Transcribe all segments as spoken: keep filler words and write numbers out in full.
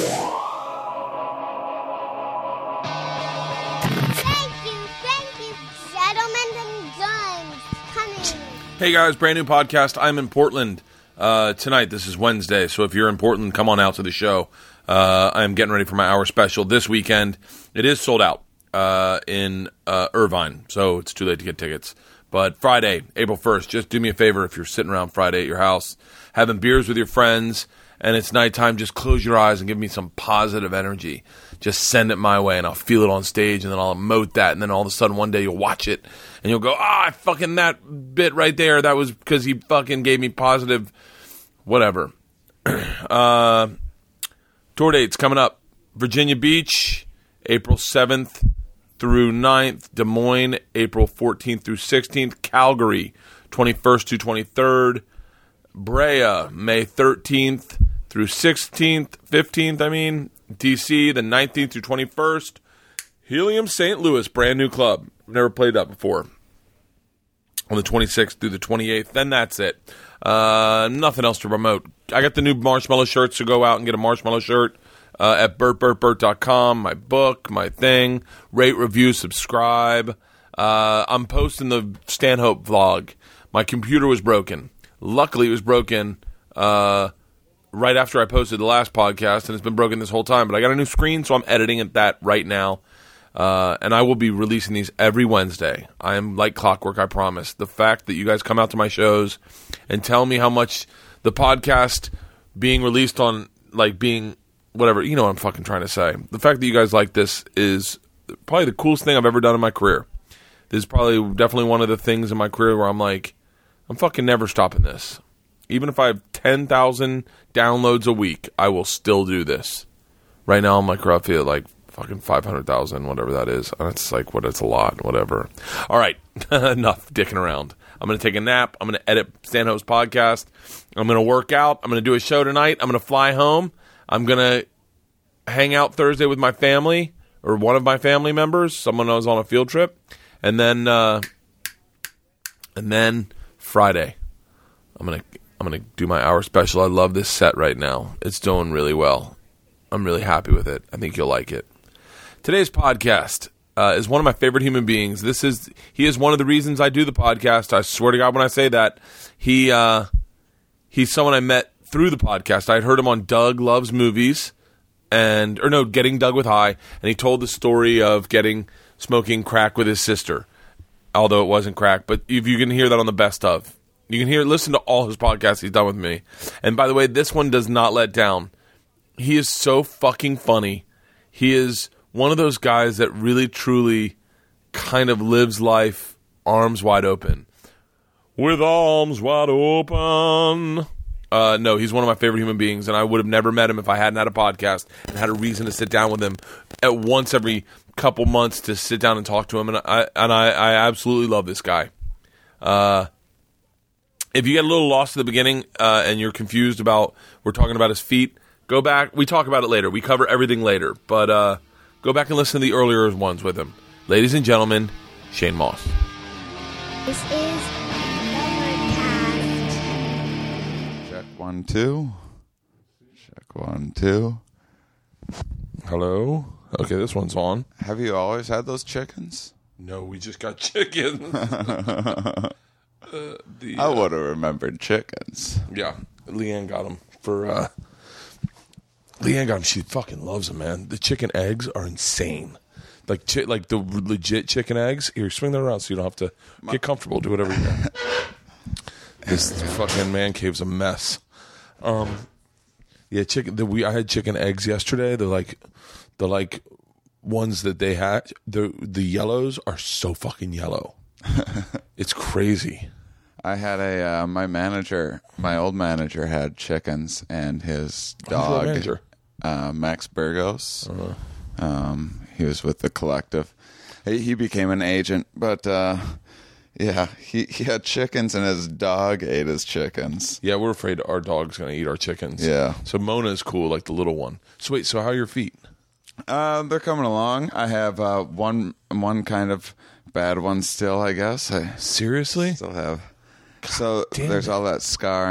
Hey guys, brand new podcast. I'm in Portland uh, tonight. This is Wednesday, so if you're in Portland, come on out to the show. Uh, I'm getting ready for my hour special this weekend. It is sold out uh, in uh, Irvine, so it's too late to get tickets. But Friday, April first, just do me a favor if you're sitting around Friday at your house, having beers with your friends, and it's nighttime, just close your eyes and give me some positive energy. Just send it my way, and I'll feel it on stage, and then I'll emote that, and then all of a sudden one day you'll watch it, and you'll go, ah, oh, fucking that bit right there, that was because he fucking gave me positive whatever. uh, tour dates coming up. Virginia Beach, April seventh through ninth. Des Moines, April fourteenth through sixteenth. Calgary, twenty-first to twenty-third. Brea, May thirteenth through sixteenth, fifteenth, I mean. D C, the nineteenth through twenty-first. Helium Saint Louis, brand new club. Never played that before. On the twenty-sixth through the twenty-eighth. Then that's it. Uh, nothing else to promote. I got the new Marshmallow shirts, so go out and get a Marshmallow shirt uh, at bert bert bert dot com. My book, my thing. Rate, review, subscribe. Uh, I'm posting the Stanhope vlog. My computer was broken. Luckily, it was broken uh, right after I posted the last podcast, and it's been broken this whole time. But I got a new screen, so I'm editing at that right now. Uh, and I will be releasing these every Wednesday. I am like clockwork, I promise. The fact that you guys come out to my shows and tell me how much the podcast being released on, like, being whatever, you know what I'm fucking trying to say. The fact that you guys like this is probably the coolest thing I've ever done in my career. This is probably definitely one of the things in my career where I'm like, I'm fucking never stopping this. Even if I have ten thousand downloads a week, I will still do this. Right now, I'm like roughly at like fucking five hundred thousand, whatever that is. And it's like, what? It's a lot, whatever. All right, enough dicking around. I'm going to take a nap. I'm going to edit Stanhope's podcast. I'm going to work out. I'm going to do a show tonight. I'm going to fly home. I'm going to hang out Thursday with my family, or one of my family members. Someone I was on a field trip. And then, uh, and then Friday, I'm going to, I'm going to do my hour special. I love this set right now. It's doing really well. I'm really happy with it. I think you'll like it. Today's podcast uh, is one of my favorite human beings. This is he is one of the reasons I do the podcast. I swear to God when I say that. He uh, he's someone I met through the podcast. I had heard him on Doug Loves Movies, and or no, Getting Doug with High, and he told the story of getting smoking crack with his sister, although it wasn't crack. But if you can hear that on the best of, you can hear listen to all his podcasts he's done with me. And by the way, this one does not let down. He is so fucking funny. He is one of those guys that really, truly kind of lives life arms wide open. With arms wide open. Uh, no, he's one of my favorite human beings, and I would have never met him if I hadn't had a podcast and had a reason to sit down with him at once every couple months to sit down and talk to him. And I and I, I absolutely love this guy. Uh, if you get a little lost at the beginning uh, and you're confused about, we're talking about his feet, go back. We talk about it later. We cover everything later. But uh, go back and listen to the earlier ones with him. Ladies and gentlemen, Shane Moss. This is Overcast. Check one, two. Check one, two. Hello? Okay, this one's on. Have you always had those chickens? No, we just got chickens. uh, the, I uh, would have remembered chickens. Yeah, Leanne got them for... Uh, Leanne got them. She fucking loves them, man. The chicken eggs are insane. Like chi- like the legit chicken eggs. Here, swing that around so you don't have to get comfortable. Do whatever you want. This fucking man cave's a mess. Um, yeah, chicken. The, we I had chicken eggs yesterday. They're like, the like ones that they had. The the yellows are so fucking yellow. It's crazy. I had a uh, my manager, my old manager had chickens, and his dog, manager? Uh, Max Burgos. Uh-huh. Um, he was with the collective. He, he became an agent, but uh, yeah, he, he had chickens, and his dog ate his chickens. Yeah, we're afraid our dog's gonna eat our chickens. Yeah. So Mona is cool, like the little one. So wait, so how are your feet? Uh, they're coming along. I have uh, one one kind of bad one still, I guess. I Seriously? still have. So damn there's it. all that scarring.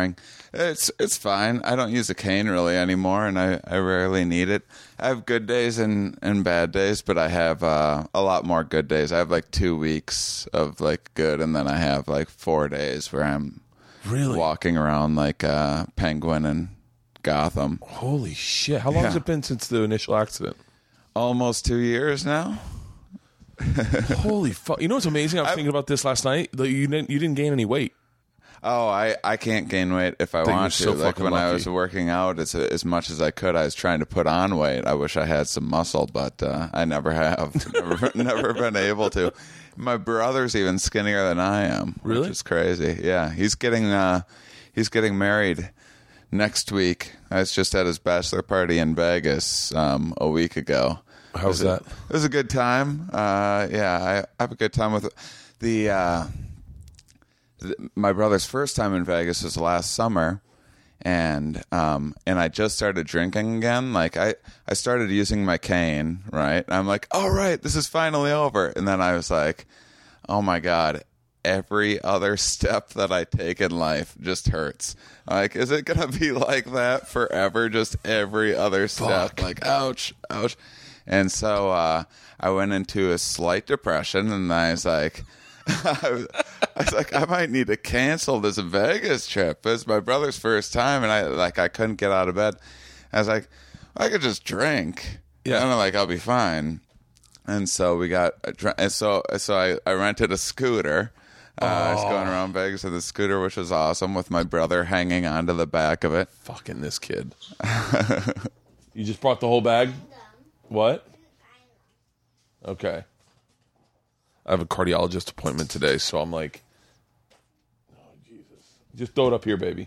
It's it's fine. I don't use a cane really anymore, and I, I rarely need it. I have good days and, and bad days, but I have uh, a lot more good days. I have like two weeks of like good, and then I have like four days where I'm really walking around like a penguin in Gotham. Holy shit! How long Yeah. has it been since the initial accident? Almost two years now. Holy fuck! You know what's amazing? I was I- thinking about this last night. Like, you didn't you didn't gain any weight. Oh, I, I can't gain weight if I Think want to. you're so like fucking when I lucky. was working out, as as much as I could, I was trying to put on weight. I wish I had some muscle, but uh, I never have. never, never been able to. My brother's even skinnier than I am, Really? which is crazy. Yeah, he's getting uh, he's getting married next week. I was just at his bachelor party in Vegas um, a week ago. How was It that? It was a good time. Uh, yeah, I have a good time with the. Uh, my brother's first time in Vegas was last summer, and um, and I just started drinking again. Like I, I started using my cane, right? I'm like, all right, this is finally over. And then I was like, oh my God, every other step that I take in life just hurts. Like, is it gonna be like that forever? Just every other step, Fuck. like ouch, ouch. And so uh, I went into a slight depression, and I was like. I was, I was like, I might need to cancel this Vegas trip. It's my brother's first time, and I like I couldn't get out of bed. I was like, I could just drink. Yeah. and I'm like, I'll be fine. And so we got, a dr- and so so I, I rented a scooter. Uh, I was going around Vegas with a scooter, which was awesome, with my brother hanging onto the back of it. Fucking this kid. You just brought the whole bag? What? Okay. I have a cardiologist appointment today, so I'm like, oh, Jesus. Just throw it up here, baby.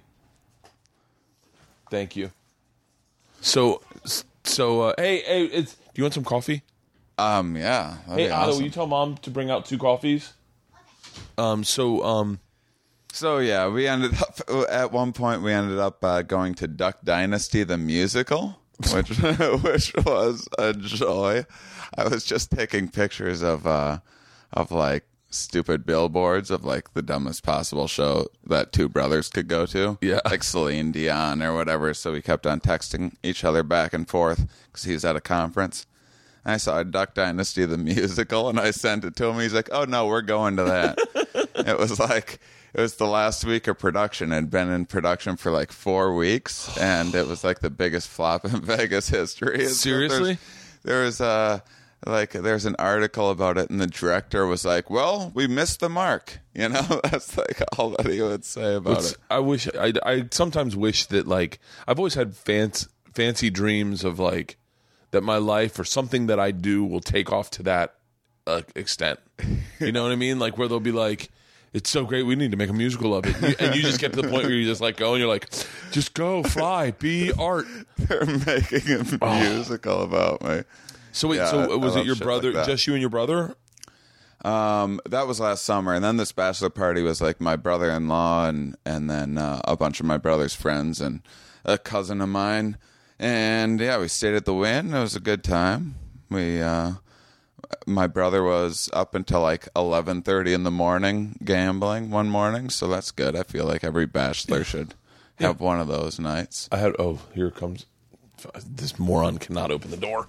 Thank you. So, so uh, hey, hey, it's, do you want some coffee? Um, yeah. that'd Hey, be Otto, awesome. will you tell Mom to bring out two coffees? Um, so, um, So yeah, we ended up at one point. We ended up uh, going to Duck Dynasty the musical, which which was a joy. I was just taking pictures of uh, of like stupid billboards of like the dumbest possible show that two brothers could go to. Yeah. like Celine Dion or whatever. So we kept on texting each other back and forth because he was at a conference. I saw Duck Dynasty the musical, and I sent it to him. He's like, "Oh no, we're going to that." It was like it was the last week of production. It had been in production for like four weeks, and it was like the biggest flop in Vegas history. So Seriously? there's- there was a like there's an article about it, and the director was like, "Well, we missed the mark." You know, that's like all that he would say about It's- it. I wish I, I sometimes wish that like I've always had fancy fancy dreams of like that my life or something that I do will take off to that uh, extent. You know what I mean? Like where they'll be like, "It's so great, we need to make a musical of it," and you, and you just get to the point where you just like go and you're like, "Just go, fly, be art." They're making a musical about me. So wait, Yeah, so I- I was it love your shit brother? like that. Just you and your brother? Um, that was last summer, and then this bachelor party was like my brother-in-law and and then uh, a bunch of my brother's friends and a cousin of mine, and yeah, we stayed at the Wynn. It was a good time. We, uh, my brother was up until like eleven thirty in the morning gambling one morning, so that's good. I feel like every bachelor should have one of those nights. I had. Oh, here it comes. This moron cannot open the door.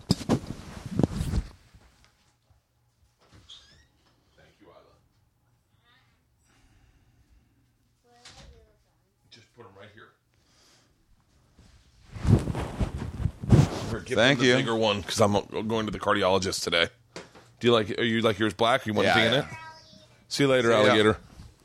Just put them right here. Here, give Thank them the you. Bigger one because I'm going to the cardiologist today. Do you like? Are you like yours black? Or you want Yeah, anything in yeah. it? See you later, ya. alligator.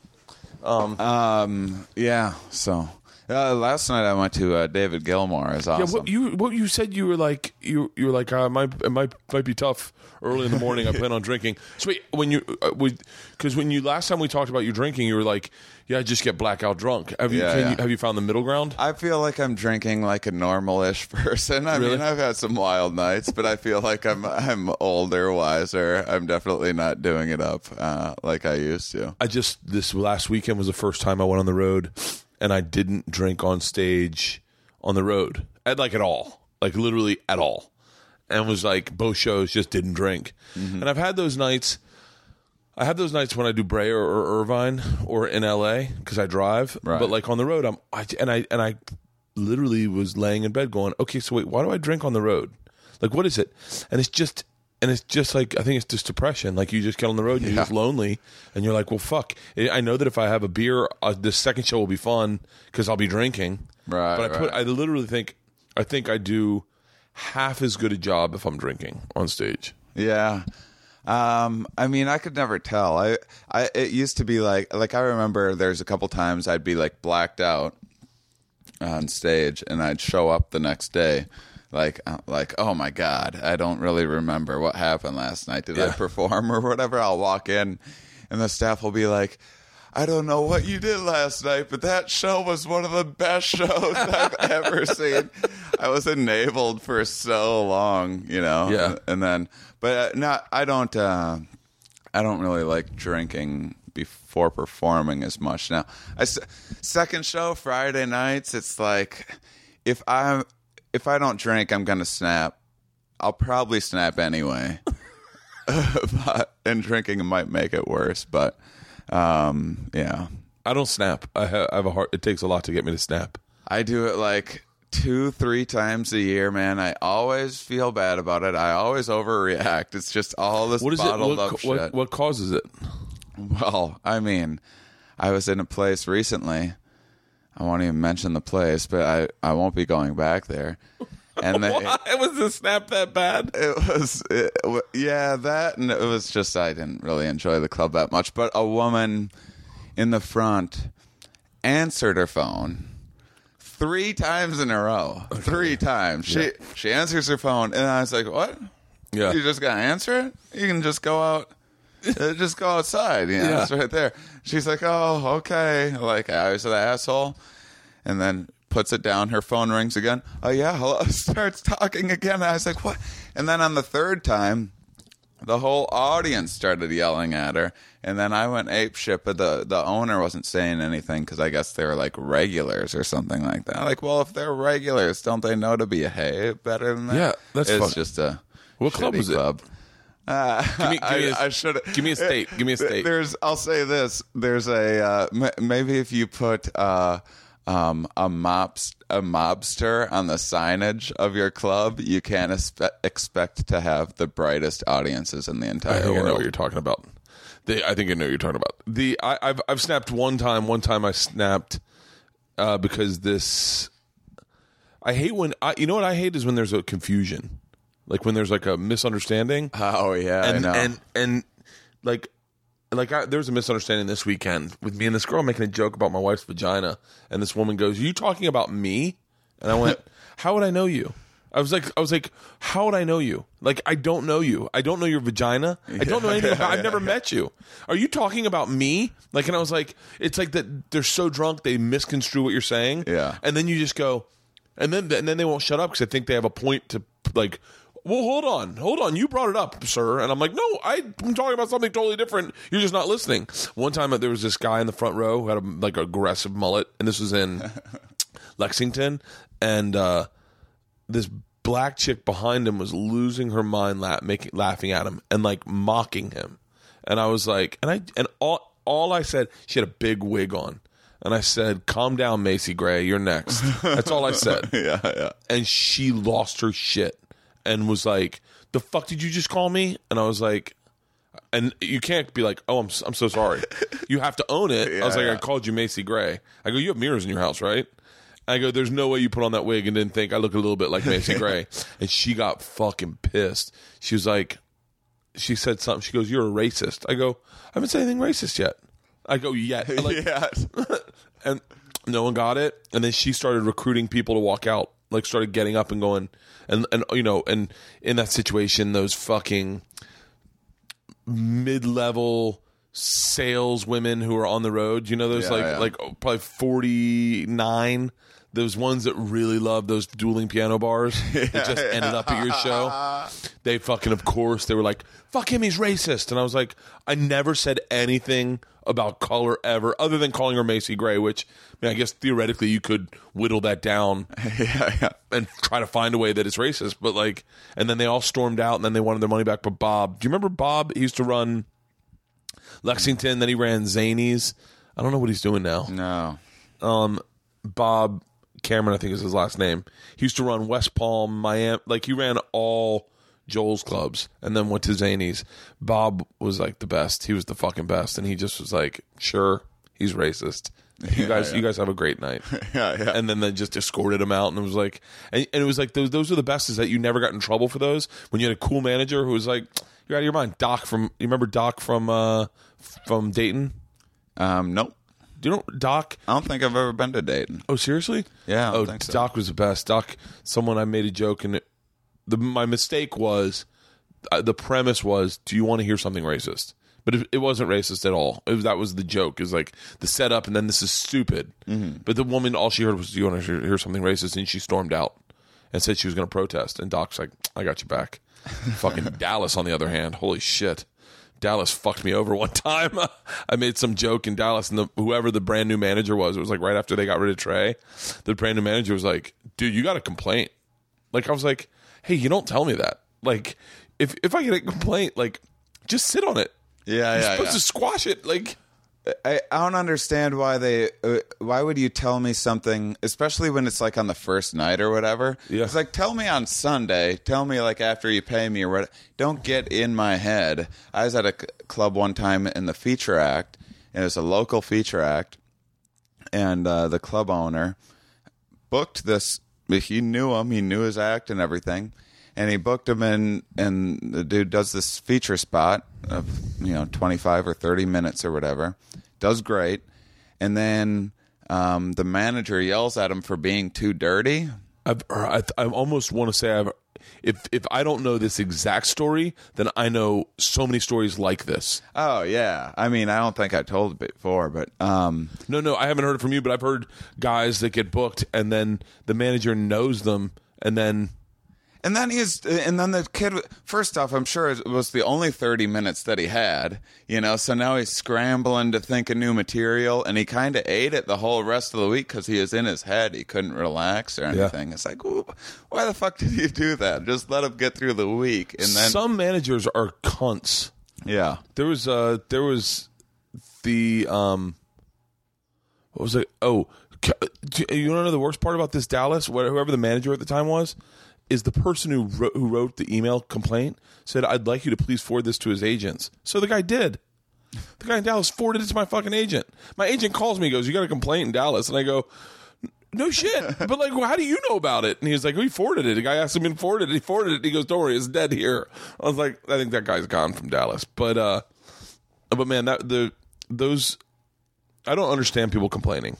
Um, yeah. So uh, last night I went to uh, David Gilmour. Is awesome. Yeah, what you what you said you were like you you were like uh, might it might might be tough early in the morning. I plan on drinking. So wait, when you uh, because when you last time we talked about you drinking, you were like, yeah, just get blackout drunk. Have you, Yeah, can yeah. you have you found the middle ground? I feel like I'm drinking like a normal-ish person. I Really? mean, I've had some wild nights, but I feel like I'm I'm older, wiser. I'm definitely not doing it up uh, like I used to. I just this last weekend was the first time I went on the road, and I didn't drink on stage on the road at like at all, like literally at all, and was like both shows just didn't drink, and I've had those nights I have those nights when I do Brea or, or Irvine or in L A because I drive. Right. But like on the road, I'm I, and I and I literally was laying in bed going, okay, so wait, why do I drink on the road? Like, what is it? And it's just and it's just like I think it's just depression. Like you just get on the road and you're Yeah. just lonely, and you're like, well, fuck. I know that if I have a beer, uh, the second show will be fun because I'll be drinking. Right. But I put right. I literally think I think I do half as good a job if I'm drinking on stage. Yeah. Um, I mean, I could never tell. I, I, it used to be like, like I remember there's a couple times I'd be like blacked out on stage, and I'd show up the next day, like, uh, like, oh my god, I don't really remember what happened last night. Did I Yeah. perform or whatever? I'll walk in, and the staff will be like, I don't know what you did last night, but that show was one of the best shows I've ever seen. I was enabled for so long, you know. Yeah. And then, but uh, not. I don't. Uh, I don't really like drinking before performing as much now. I s- second show Friday nights. It's like if I if I don't drink, I'm gonna snap. I'll probably snap anyway. but, and drinking might make it worse, but. Um, yeah, I don't snap. I have, I have a heart. It takes a lot to get me to snap. I do it like two, three times a year, man. I always feel bad about it. I always overreact. It's just all this What is it? bottled What, up what, shit. what causes it? Well, I mean, I was in a place recently. I won't even mention the place, but I, I won't be going back there. And they, Why was the snap that bad? It was, it, w- yeah, that, and it was just, I didn't really enjoy the club that much. But a woman in the front answered her phone three times in a row. Okay. Three times. She Yeah. she answers her phone, and I was like, what? Yeah. You just got to answer it? You can just go out. uh, just go outside. You know, Yeah. it's right there. She's like, oh, okay. Like, I was the asshole. And then puts it down. Her phone rings again. Oh, yeah, hello. Starts talking again. I was like, what? And then on the third time, the whole audience started yelling at her. And then I went apeshit, but the, the owner wasn't saying anything because I guess they were like regulars or something like that. Like, well, if they're regulars, don't they know to behave better than that? Yeah, that's It's funny. just a What club shitty was it? club. Uh, Give me, give me, a, I, I should give me a state. Give me a state. There's, I'll say this. There's a uh, m- maybe if you put uh, um, a mobs a mobster on the signage of your club, you can't espe- expect to have the brightest audiences in the I entire think I know world. what you're talking about. The, I think I know what you're talking about. The I, I've I've snapped one time. One time I snapped uh, because this. I hate when I. You know what I hate is when there's a confusion, like when there's like a misunderstanding. Oh yeah, and I know. and and like like I, there was a misunderstanding this weekend with me and this girl making a joke about my wife's vagina, and this woman goes, "Are you talking about me?" And I went, "How would I know you?" I was like, I was like, "How would I know you? Like, I don't know you. I don't know your vagina. I don't know anything about. I've never met you. Are you talking about me?" Like, and I was like, "It's like that. They're so drunk they misconstrue what you're saying." Yeah. And then you just go, and then and then they won't shut up because I think they have a point to like. Well, hold on, hold on. You brought it up, sir, and I'm like, no, I'm talking about something totally different. You're just not listening. One time, there was this guy in the front row who had a like aggressive mullet, and this was in Lexington, and uh, this black chick behind him was losing her mind, la- making laughing at him and like mocking him, and I was like, and I and all all I said, she had a big wig on. And I said, calm down, Macy Gray, you're next. That's all I said. yeah, yeah. And she lost her shit and was like, the fuck did you just call me? And I was like, and you can't be like, oh, I'm I'm so sorry. You have to own it. I was Yeah, like, yeah. I called you Macy Gray. I go, you have mirrors in your house, right? I go, there's no way you put on that wig and didn't think I look a little bit like Macy Gray. And she got fucking pissed. She was like, she said something. She goes, you're a racist. I go, I haven't said anything racist yet. I go, yet. I'm like, Yes. and no one got it. And then she started recruiting people to walk out, like started getting up and going. And, and you know, and in that situation, those fucking mid-level sales women who are on the road, you know, those Yeah, like, yeah. like oh, probably forty-nine, those ones that really love those dueling piano bars that just ended up at your show. They fucking, of course, they were like, fuck him, he's racist. And I was like, I never said anything about color ever, other than calling her Macy Gray, which, I mean, I guess theoretically you could whittle that down yeah, yeah. and try to find a way that it's racist. But like, and then they all stormed out and then they wanted their money back. But Bob, do you remember Bob? He used to run Lexington. Then he ran Zanies. I don't know what he's doing now. No. Um, Bob Cameron, I think is his last name. He used to run West Palm, Miami. Like, he ran all Joel's clubs and then went to Zanies. Bob was like the best. He was the fucking best. And he just was like, sure, he's racist. You Yeah, guys, yeah. you guys have a great night. Yeah, yeah. And then they just escorted him out, and it was like, and, and it was like those. Those are the best. Is that you never got in trouble for those when you had a cool manager who was like, "You're out of your mind." Doc from, you remember Doc from uh, from Dayton? Um, nope. Do you know Doc? I don't think I've ever been to Dayton. Oh, seriously? Yeah, I don't oh, think so. Doc was the best. Doc, someone I made a joke, and it, the my mistake was uh, the premise was, do you want to hear something racist? But it, it wasn't racist at all. It was, that was the joke. It was like the setup, and then this is stupid. Mm-hmm. But the woman, all she heard was, "Do you want to hear, hear something racist?" And she stormed out and said she was going to protest. And Doc's like, "I got you back." Fucking Dallas, on the other hand, holy shit, Dallas fucked me over one time. I made some joke in Dallas, and the, whoever the brand new manager was, it was like right after they got rid of Trey. The brand new manager was like, "Dude, you got a complaint." Like, I was like, "Hey, you don't tell me that. Like, if if I get a complaint, like, just sit on it." Yeah, You're yeah, supposed yeah. to squash it. Like, I, I don't understand why they. Uh, why would you tell me something, especially when it's like on the first night or whatever? Yeah. It's like, tell me on Sunday. Tell me like after you pay me or what. Don't get in my head. I was at a c- club one time in the feature act, and it was a local feature act, and uh, the club owner booked this. He knew him. He knew his act and everything. And he booked him in, and the dude does this feature spot of, you know, twenty-five or thirty minutes or whatever. Does great. And then um, the manager yells at him for being too dirty. I've, or I, I almost want to say I've. If if I don't know this exact story, then I know so many stories like this. Oh, yeah. I mean, I don't think I told it before, but... Um, No, no, I haven't heard it from you, but I've heard guys that get booked, and then the manager knows them, and then... And then he's, and then the kid, first off, I'm sure it was the only thirty minutes that he had, you know, so now he's scrambling to think of new material, and he kind of ate it the whole rest of the week because he was in his head. He couldn't relax or anything. It's like, why the fuck did you do that? Just let him get through the week. And then, Some managers are cunts. yeah. There was, uh, there was the, um, what was it? Oh, you want to know the worst part about this Dallas? Whoever the manager at the time was, is the person who wrote, who wrote the email complaint said, "I'd like you to please forward this to his agents." So the guy did. The guy in Dallas forwarded it to my fucking agent. My agent calls me, he goes, "You got a complaint in Dallas?" And I go, "No shit." But like, well, how do you know about it? And he was like, "We forwarded it." The guy asked him to forward it. He forwarded it. And he goes, "Don't worry, it's dead here." I was like, I think that guy's gone from Dallas. But, uh, but man, that the those, I don't understand people complaining.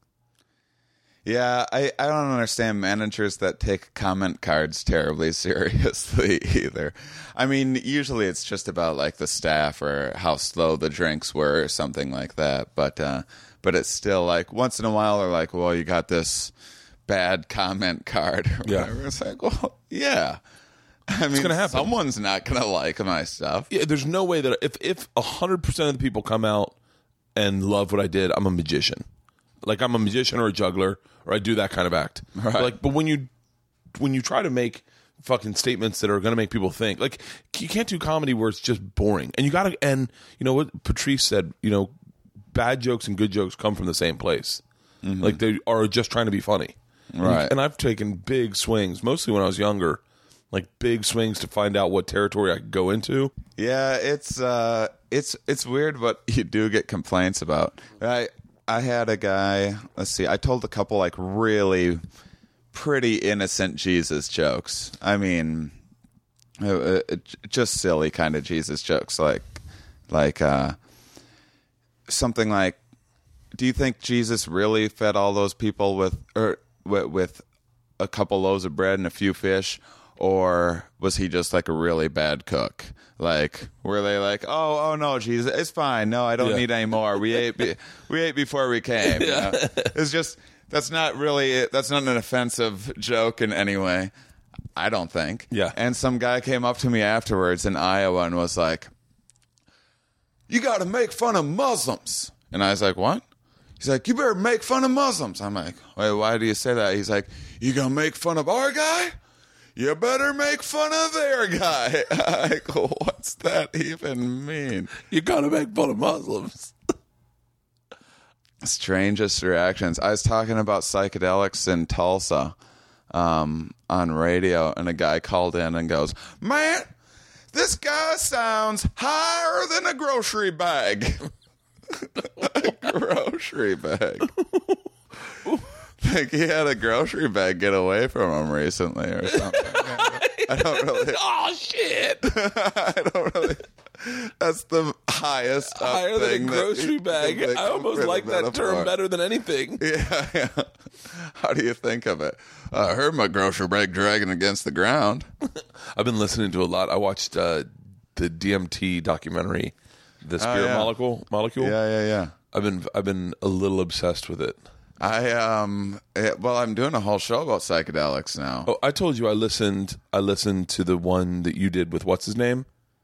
Yeah, I, I don't understand managers that take comment cards terribly seriously either. I mean, usually it's just about like the staff or how slow the drinks were or something like that. But uh, but it's still like once in a while they're like, well, you got this bad comment card or Yeah. whatever. It's like, well, yeah. I mean, gonna happen. someone's not going to like my stuff. Yeah, there's no way that if if a hundred percent of the people come out and love what I did, I'm a magician. Like I'm a magician or a juggler, or I do that kind of act. Right. Like, but when you when you try to make fucking statements that are going to make people think, like you can't do comedy where it's just boring. And you got to, and you know what Patrice said, you know, bad jokes and good jokes come from the same place. Mm-hmm. Like they are just trying to be funny. Right. And, and I've taken big swings, mostly when I was younger, like big swings to find out what territory I could go into. Yeah, it's uh, it's it's weird what you do get complaints about. I I had a guy. Let's see. I told a couple like really pretty innocent Jesus jokes. I mean, uh, uh, just silly kind of Jesus jokes, like like uh, something like, "Do you think Jesus really fed all those people with or with, with a couple loaves of bread and a few fish?" Or was he just like a really bad cook? Like, were they like, oh, oh no, Jesus, it's fine. No, I don't Yeah. need any more. We ate, be- we ate before we came. You know? It's just that's not really that's not an offensive joke in any way. I don't think. Yeah. And some guy came up to me afterwards in Iowa and was like, "You got to make fun of Muslims." And I was like, "What?" He's like, "You better make fun of Muslims." I'm like, "Wait, why do you say that?" He's like, "You gonna make fun of our guy? you better make fun of their guy. Like, what's that even mean? You gotta make fun of Muslims. Strangest reactions. I was talking about psychedelics in Tulsa um, on radio, and a guy called in and goes, man, this guy sounds higher than a grocery bag. A grocery bag. Like he had a grocery bag get away from him recently or something. I don't really. Oh, shit. I don't really. That's the highest up Higher than a thing grocery that, bag. that I almost like that metaphor. term better than anything. Yeah, yeah. How do you think of it? I heard my grocery bag dragging against the ground. I've been listening to a lot. I watched uh, the D M T documentary, The Spirit oh, yeah. Molecule. Molecule. Yeah, yeah, yeah. I've been I've been a little obsessed with it. I um it, well, I'm doing a whole show about psychedelics now. Oh, I told you I listened. I listened to the one that you did with what's his name,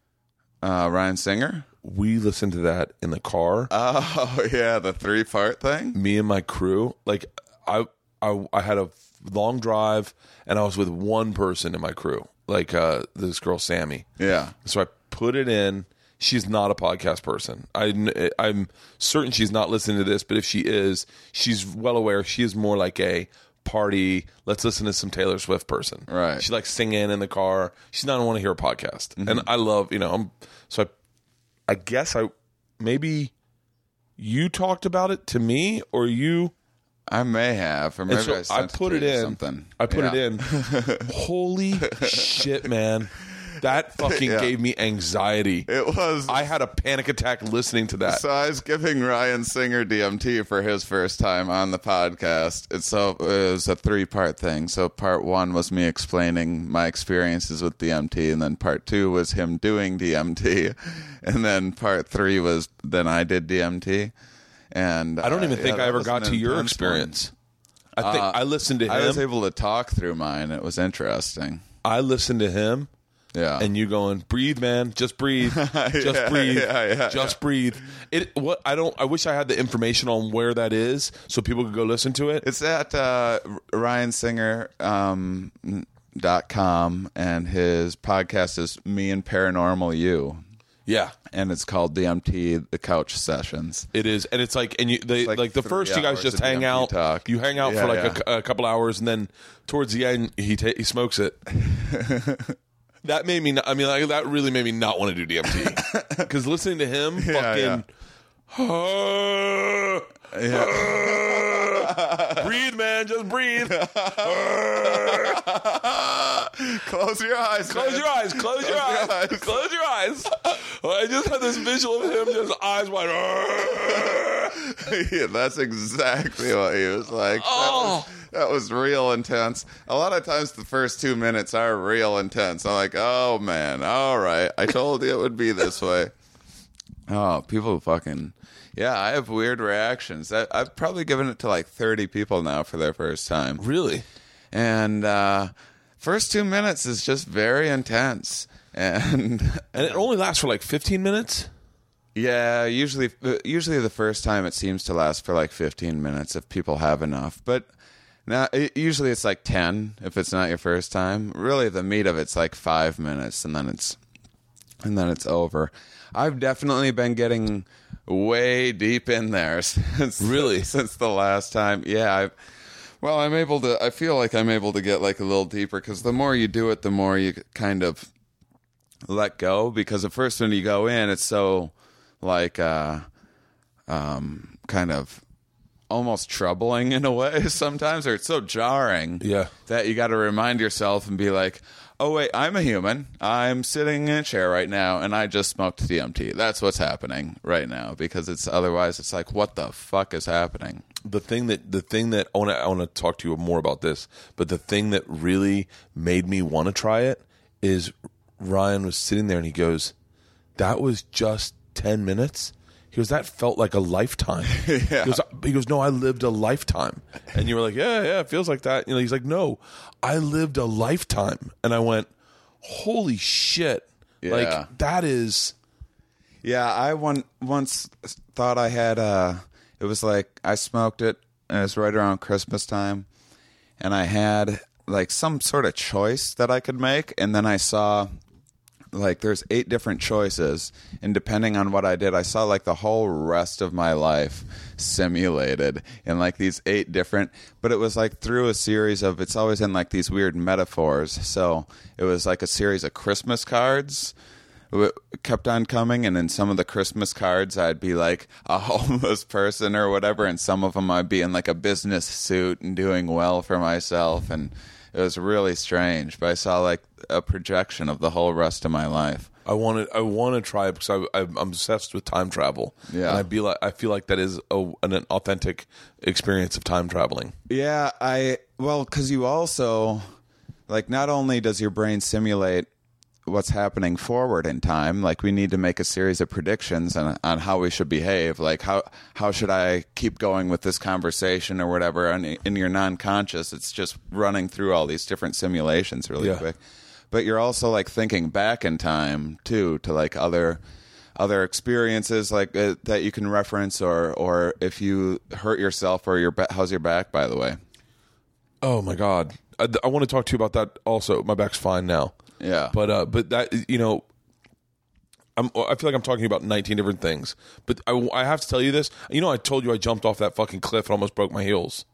Uh, Ryan Singer. we listened to that in the car. Oh yeah, the three part thing. Me and my crew, like I, I, I had a long drive, and I was with one person in my crew, like uh, this girl Sammy. Yeah. So I put it in. She's not a podcast person. I, I'm certain she's not listening to this, but if she is, she's well aware. She is more like a party, let's listen to some Taylor Swift person. Right. She likes singing in the car. She's not want to hear a podcast. Mm-hmm. And I love, you know, I'm, so I, I guess I, maybe you talked about it to me, or you. I may have, or maybe so I, sent I put it, it to you or in. something. I put Yeah. it in. Holy shit, man. That fucking Yeah. gave me anxiety. It was. I had a panic attack listening to that. So I was giving Ryan Singer D M T for his first time on the podcast. It's so it was a three part thing. So part one was me explaining my experiences with D M T, and then part two was him doing D M T, and then part three was then I did D M T. And I don't even uh, think yeah, I that ever was got an to your intense experience. one. I think Uh, I listened to him. I was able to talk through mine. It was interesting. I listened to him. Yeah. And you going, breathe, man, just breathe, just Yeah, breathe, yeah, yeah, just yeah. breathe. It what I don't. I wish I had the information on where that is so people could go listen to it. It's at uh, Ryan Singer um, dot com, and his podcast is Me and Paranormal You, Yeah, and it's called D M T The Couch Sessions. it is, and it's like, and you they like like, the three first you guys hours just of hang D M T out. talk. You hang out Yeah, for like yeah. a, a couple hours, and then towards the end he ta- he smokes it. That made me. Not, I mean, like, that really made me not want to do D M T because listening to him, Yeah, fucking. Breathe, man. Just breathe. Close your eyes. Close man. your eyes. Close your eyes. eyes. Close your eyes. I just had this visual of him, just eyes wide. Yeah, that's exactly what he was like. Oh. That, was, that was real intense. A lot of times the first two minutes are real intense. I'm like, oh man, all right. I told you it would be this way. Oh, people fucking... Yeah, I have weird reactions. I, I've probably given it to like thirty people now for their first time. Really? And uh, first two minutes is just very intense. And And it only lasts for like fifteen minutes? yeah, usually usually the first time it seems to last for like fifteen minutes if people have enough. But now it, usually it's like ten if it's not your first time. Really, the meat of it's like five minutes, and then it's and then it's over. I've definitely been getting way deep in there since Really? since the last time. Yeah, I well, I'm able to. I feel like I'm able to get like a little deeper because the more you do it, the more you kind of let go. Because at first, when you go in, it's so like uh, um, kind of almost troubling in a way sometimes, or it's so jarring. Yeah. that you got to remind yourself and be like, oh wait, I'm a human. I'm sitting in a chair right now, and I just smoked D M T. That's what's happening right now. Because it's otherwise, it's like, what the fuck is happening? The thing that the thing that I want to I want to talk to you more about this, but the thing that really made me want to try it is Ryan was sitting there and he goes, "That was just ten minutes." He goes, "That felt like a lifetime." Yeah. He goes, he goes, "No, I lived a lifetime." And you were like, "Yeah, yeah, it feels like that." You know, he's like, "No, I lived a lifetime." And I went, "Holy shit!" Yeah. Like that is. Yeah, I one, once thought I had, uh, it was like, I smoked it, and it was right around Christmas time, and I had like some sort of choice that I could make, and then I saw like there's eight different choices, and depending on what I did, I saw like the whole rest of my life simulated in like these eight different, but it was like through a series of, it's always in like these weird metaphors. So it was like a series of Christmas cards kept on coming, and in some of the Christmas cards I'd be like a homeless person or whatever, and some of them I'd be in like a business suit and doing well for myself, and it was really strange. But I saw like a projection of the whole rest of my life. I want to. I want to try it because I, I'm obsessed with time travel. Yeah, and I be like, I feel like that is a, an, an authentic experience of time traveling. Yeah, I well, because you also like not only does your brain simulate what's happening forward in time, like we need to make a series of predictions on, on how we should behave, like how how should I keep going with this conversation or whatever. And in your non-conscious, it's just running through all these different simulations really yeah. quick. But you're also like thinking back in time too, to like other other experiences like uh, that you can reference, or or if you hurt yourself or your ba- how's your back, by the way? Oh my God, I, I want to talk to you about that also. My back's fine now. Yeah, but uh, but that, you know, I'm, I feel like I'm talking about nineteen different things. But I, I have to tell you this. You know, I told you I jumped off that fucking cliff and almost broke my heels.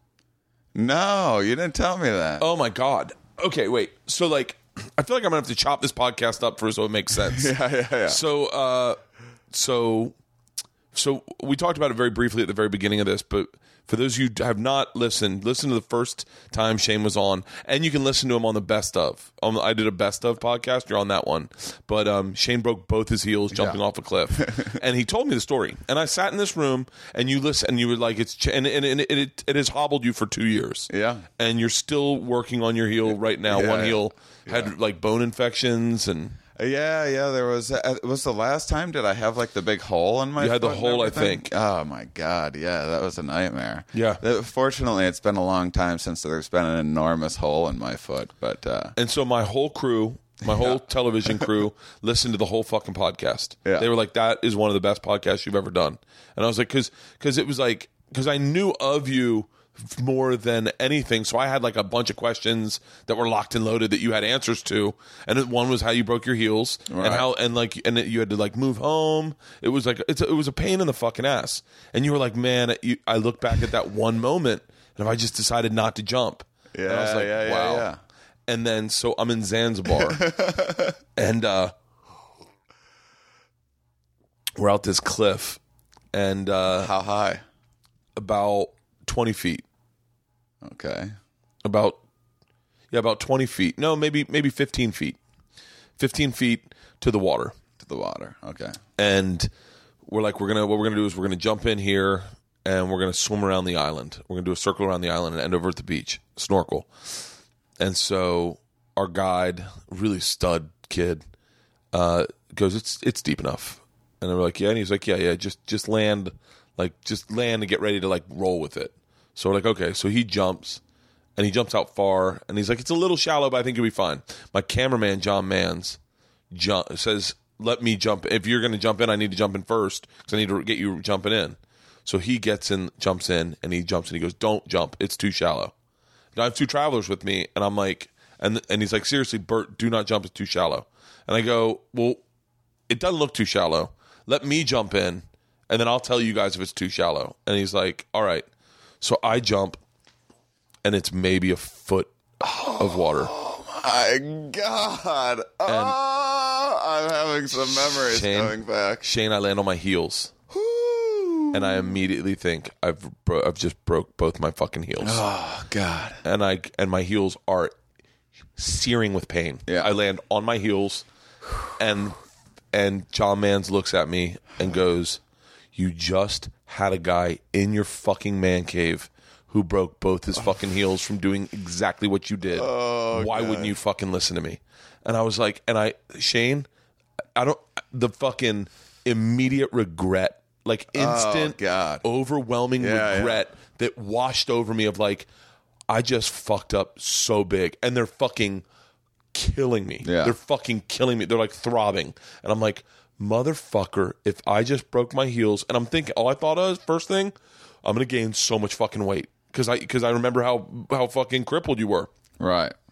No, you didn't tell me that. Oh my God. Okay, wait. So like, I feel like I'm gonna have to chop this podcast up for so it makes sense. yeah, yeah, yeah. So, uh, so, so we talked about it very briefly at the very beginning of this, but for those of you who have not listened, listen to the first time Shane was on, and you can listen to him on the best of. Um, I did a best of podcast. You're on that one, but um, Shane broke both his heels jumping yeah. off a cliff, and he told me the story. And I sat in this room, and you listen, and you were like, "It's ch- and, and, and it, it it has hobbled you for two years, yeah, and you're still working on your heel right now. Yeah, one yeah. heel Yeah. had like bone infections and." Yeah, yeah, there was. Uh, was the last time did I have like the big hole in my? You had the foot and hole, I everything? think. Oh my God, yeah, that was a nightmare. Yeah. Uh, Fortunately, it's been a long time since there's been an enormous hole in my foot, but uh, And so my whole crew, my whole television crew, listened to the whole fucking podcast. Yeah. They were like, "That is one of the best podcasts you've ever done." And I was like, "Cause, cause it was like, cause I knew of you more than anything, so I had like a bunch of questions that were locked and loaded that you had answers to, and it- one was how you broke your heels Right. and how and like and it, you had to like move home. It was like it's a, it was a pain in the fucking ass, and you were like, man, you, I look back at that one moment, and if I just decided not to jump, yeah, and I was like, yeah, yeah, wow. yeah. And then so I'm in Zanzibar, and uh, we're out this cliff, and uh, How high? about twenty feet. Okay. About yeah, about twenty feet. No, maybe maybe fifteen feet. Fifteen feet to the water. To the water. Okay. And we're like, we're gonna what we're gonna do is we're gonna jump in here and we're gonna swim around the island. We're gonna do a circle around the island and end over at the beach. Snorkel. And so our guide, really stud kid, uh, goes, It's it's deep enough. And we're like, yeah, and he's like, Yeah, yeah, just just land, like just land and get ready to like roll with it. So we're like, okay. So he jumps, and he jumps out far, and he's like, it's a little shallow, but I think you'll be fine. My cameraman, John Mans, jump, says, let me jump. If you're going to jump in, I need to jump in first, because I need to get you jumping in. So he gets in, jumps in, and he jumps, and he goes, don't jump. It's too shallow. Now I have two travelers with me, and I'm like, and and he's like, seriously, Bert, do not jump. It's too shallow. And I go, well, it doesn't look too shallow. Let me jump in, and then I'll tell you guys if it's too shallow. And he's like, all right. So I jump, and it's maybe a foot of water. Oh my God! Oh, I'm having some memories Shane, coming back. Shane, I land on my heels, Woo. and I immediately think I've bro- I've just broke both my fucking heels. Oh God! And I and my heels are searing with pain. Yeah. I land on my heels, and and John Mans looks at me and goes, "You just had a guy in your fucking man cave who broke both his fucking heels from doing exactly what you did. Oh, Why God. wouldn't you fucking listen to me?" And I was like, and I, Shane, I don't, the fucking immediate regret, like instant, Oh, God. overwhelming Yeah, regret that washed over me of like, I just fucked up so big, and they're fucking killing me. Yeah. They're fucking killing me. They're like throbbing. And I'm like, motherfucker, if I just broke my heels, and I'm thinking, all I thought of first thing, I'm gonna gain so much fucking weight because I because I remember how how fucking crippled you were. Right.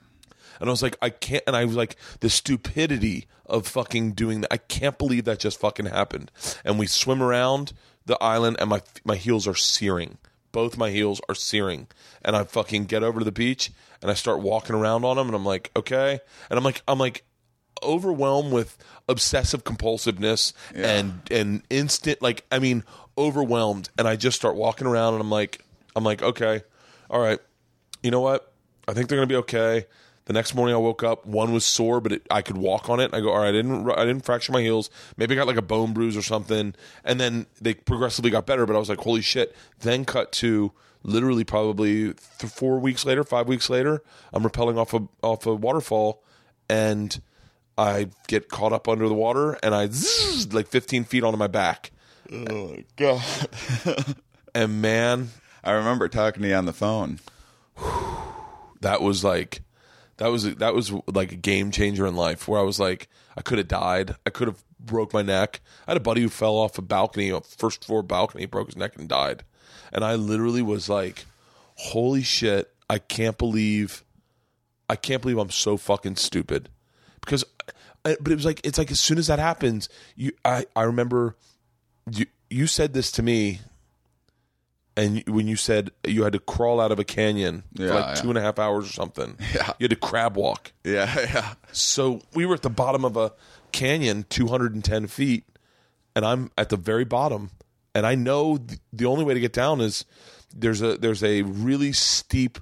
And I was like, I can't, and I was like, the stupidity of fucking doing that. I can't believe that just fucking happened. And we swim around the island, and my my heels are searing. Both my heels are searing. And I fucking get over to the beach, and I start walking around on them, and I'm like, okay. And I'm like, I'm like, overwhelmed with obsessive compulsiveness yeah. and and instant, like, I mean, overwhelmed. And I just start walking around, and I'm like, I'm like, okay, all right, you know what? I think they're gonna be okay. The next morning I woke up, one was sore, but it, I could walk on it. And I go, all right, I didn't, I didn't fracture my heels. Maybe I got like a bone bruise or something. And then they progressively got better, but I was like, holy shit. Then cut to literally probably th- four weeks later, five weeks later, I'm rappelling off a off a waterfall, and I get caught up under the water, and I zzz, like fifteen feet onto my back. Oh my God. And man, I remember talking to you on the phone. That was like, that was that was like a game changer in life. Where I was like, I could have died. I could have broke my neck. I had a buddy who fell off a balcony, a first floor balcony, broke his neck and died. And I literally was like, holy shit! I can't believe, I can't believe I'm so fucking stupid. Because, but it was like, it's like as soon as that happens, you, I, I remember you, you said this to me, and when you said you had to crawl out of a canyon yeah, for like yeah. two and a half hours or something. Yeah. You had to crab walk. Yeah, yeah. So we were at the bottom of a canyon, two hundred ten feet, and I'm at the very bottom, and I know th- the only way to get down is there's a there's a really steep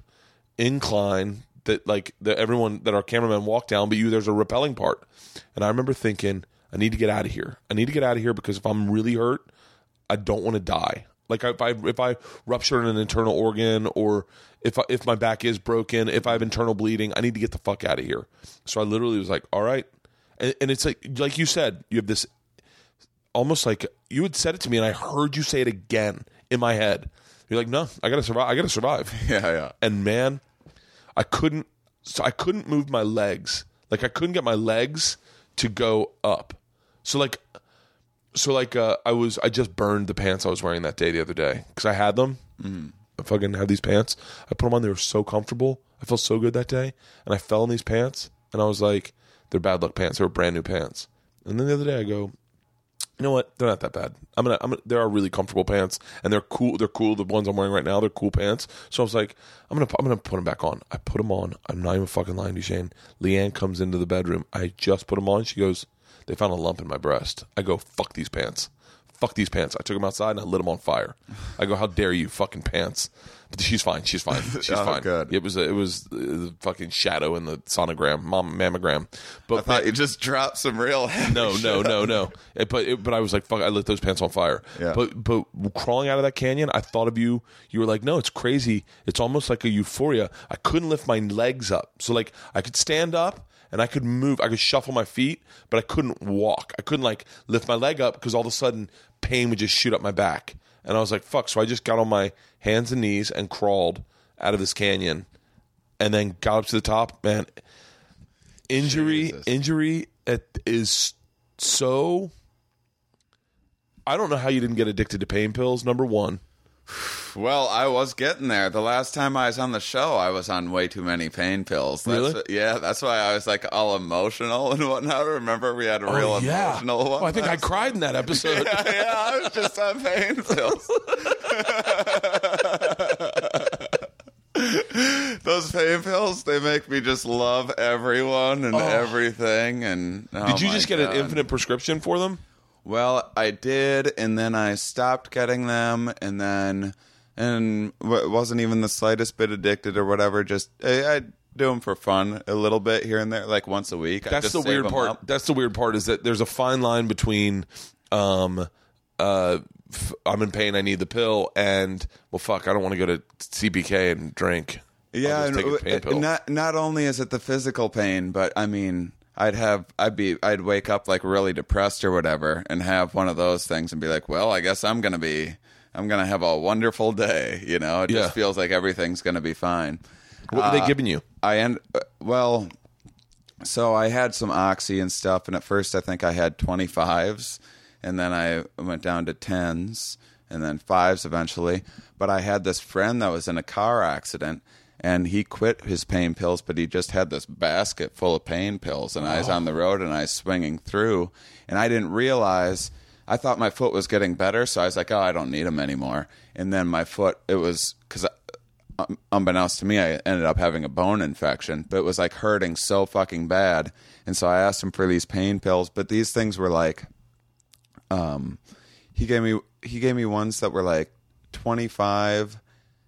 incline that like that everyone that our cameramen walk down, but you there's a rappelling part. And I remember thinking, I need to get out of here. I need to get out of here because if I'm really hurt, I don't want to die. Like if I if I rupture an internal organ, or if I, if my back is broken, if I have internal bleeding, I need to get the fuck out of here. So I literally was like, all right. And, and it's like like you said, you have this almost like you had said it to me, and I heard you say it again in my head. You're like, no, I gotta survive. I gotta survive. Yeah, yeah. And man, I couldn't. So I couldn't move my legs. Like I couldn't get my legs to go up. So like, so like, uh, I was. I just burned the pants I was wearing that day the other day because I had them. Mm. I fucking had these pants. I put them on. They were so comfortable. I felt so good that day. And I fell in these pants, and I was like, they're bad luck pants. They were brand new pants. And then the other day, I go, you know what? They're not that bad. I'm gonna. I'm gonna. There are really comfortable pants, and they're cool. They're cool. The ones I'm wearing right now, they're cool pants. So I was like, I'm gonna. I'm gonna put them back on. I put them on. I'm not even fucking lying to you, Shane. Leanne comes into the bedroom. I just put them on. She goes, they found a lump in my breast. I go, fuck these pants. Fuck these pants. I took them outside and I lit them on fire. I go, how dare you, fucking pants? But she's fine. She's fine. She's oh, fine. Good. It was a, it was the fucking shadow in the sonogram, mom, mammogram. But I thought you just dropped some real. No, no, no, no. It, but it, but I was like, fuck. I lit those pants on fire. Yeah. But but crawling out of that canyon, I thought of you. You were like, no, it's crazy. It's almost like a euphoria. I couldn't lift my legs up, so like I could stand up and I could move. I could shuffle my feet, but I couldn't walk. I couldn't like lift my leg up because all of a sudden pain would just shoot up my back. And I was like, fuck. So I just got on my hands and knees and crawled out of this canyon and then got up to the top. Man, injury, Jesus. injury is so... I don't know how you didn't get addicted to pain pills, number one. Well, I was getting there. The last time I was on the show, I was on way too many pain pills. That's Really? what- yeah, that's why I was like all emotional and whatnot. Remember, we had a real Oh, yeah. emotional one. Oh, I think I last- cried in that episode. yeah, yeah, I was just on pain pills. Those pain pills, they make me just love everyone and Oh. everything. And oh Did you my just get God. an infinite prescription for them? Well, I did, and then I stopped getting them, and then and w- wasn't even the slightest bit addicted or whatever. Just I, I do them for fun a little bit here and there, like once a week. I That's just the save weird them part. up. That's the weird part is that there's a fine line between um, uh, f- I'm in pain, I need the pill, and well, fuck, I don't want to go to C B K and drink. Yeah, I'll just and take a pain pill. not not only is it the physical pain, but I mean, I'd have I'd be I'd wake up like really depressed or whatever, and have one of those things and be like, well, I guess I'm gonna be I'm gonna have a wonderful day. You know, it Yeah. just feels like everything's gonna be fine. What were Uh, they giving you? I end uh, well, so I had some oxy and stuff, and at first I think I had twenty-fives, and then I went down to tens, and then fives eventually. But I had this friend that was in a car accident, and he quit his pain pills, but he just had this basket full of pain pills, and oh. I was on the road, and I was swinging through, and I didn't realize, I thought my foot was getting better, so I was like, oh, I don't need them anymore, and then my foot, it was, because unbeknownst to me, I ended up having a bone infection, but it was like hurting so fucking bad, and so I asked him for these pain pills, but these things were like, um, he gave me, he gave me ones that were like twenty-five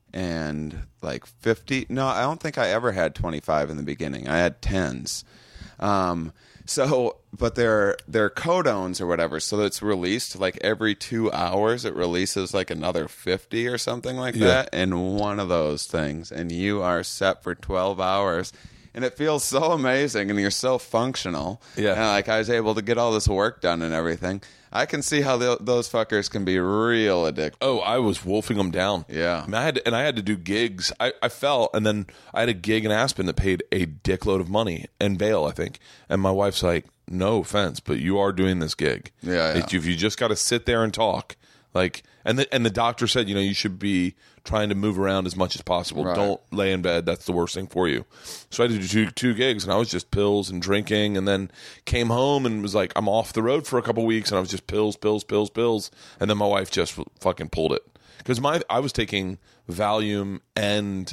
and like fifty. No, I don't think I ever had twenty-five in the beginning. I had tens. Um, so, but they're, they're codones or whatever. So it's released like every two hours, it releases like another fifty or something like yeah. that in one of those things. And you are set for twelve hours. And it feels so amazing, and you're so functional. Yeah. And like I was able to get all this work done and everything. I can see how the, those fuckers can be real addictive. Oh, I was wolfing them down. Yeah. I mean, I had to, and I had to do gigs. I, I fell, and then I had a gig in Aspen that paid a dickload of money, and bail, I think. And my wife's like, no offense, but you are doing this gig. Yeah, yeah. If you just got to sit there and talk, like, and the, and the doctor said, you know, you should be trying to move around as much as possible. Right. Don't lay in bed. That's the worst thing for you. So I did two, two gigs, and I was just pills and drinking, and then came home and was like, I'm off the road for a couple weeks, and I was just pills, pills, pills, pills. And then my wife just fucking pulled it. Because my I was taking Valium and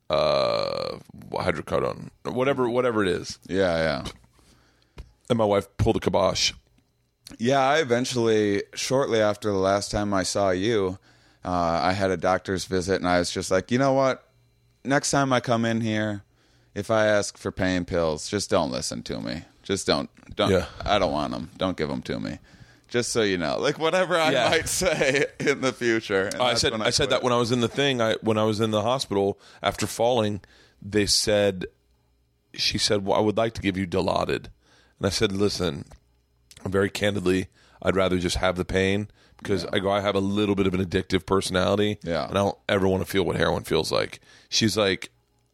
uh, hydrocodone, whatever, whatever it is. Yeah, yeah. And my wife pulled the kibosh. Yeah, I eventually, shortly after the last time I saw you, uh, I had a doctor's visit, and I was just like, you know what? Next time I come in here, if I ask for pain pills, just don't listen to me. Just don't. don't. Yeah. I don't want them. Don't give them to me. Just so you know, like whatever I yeah. might say in the future. Oh, I said I, I said that when I was in the thing. I when I was in the hospital after falling, they said, she said, well, I would like to give you Dilaudid, and I said, listen. Very candidly, I'd rather just have the pain because yeah. I go, I have a little bit of an addictive personality, yeah. and I don't ever want to feel what heroin feels like. She's like,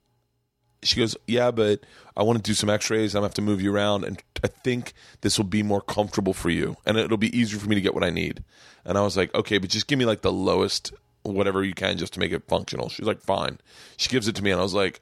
she goes, yeah, but I want to do some x-rays. I'm going to have to move you around, and I think this will be more comfortable for you, and it'll be easier for me to get what I need. And I was like, okay, but just give me like the lowest, whatever you can just to make it functional. She's like, fine. She gives it to me, and I was like,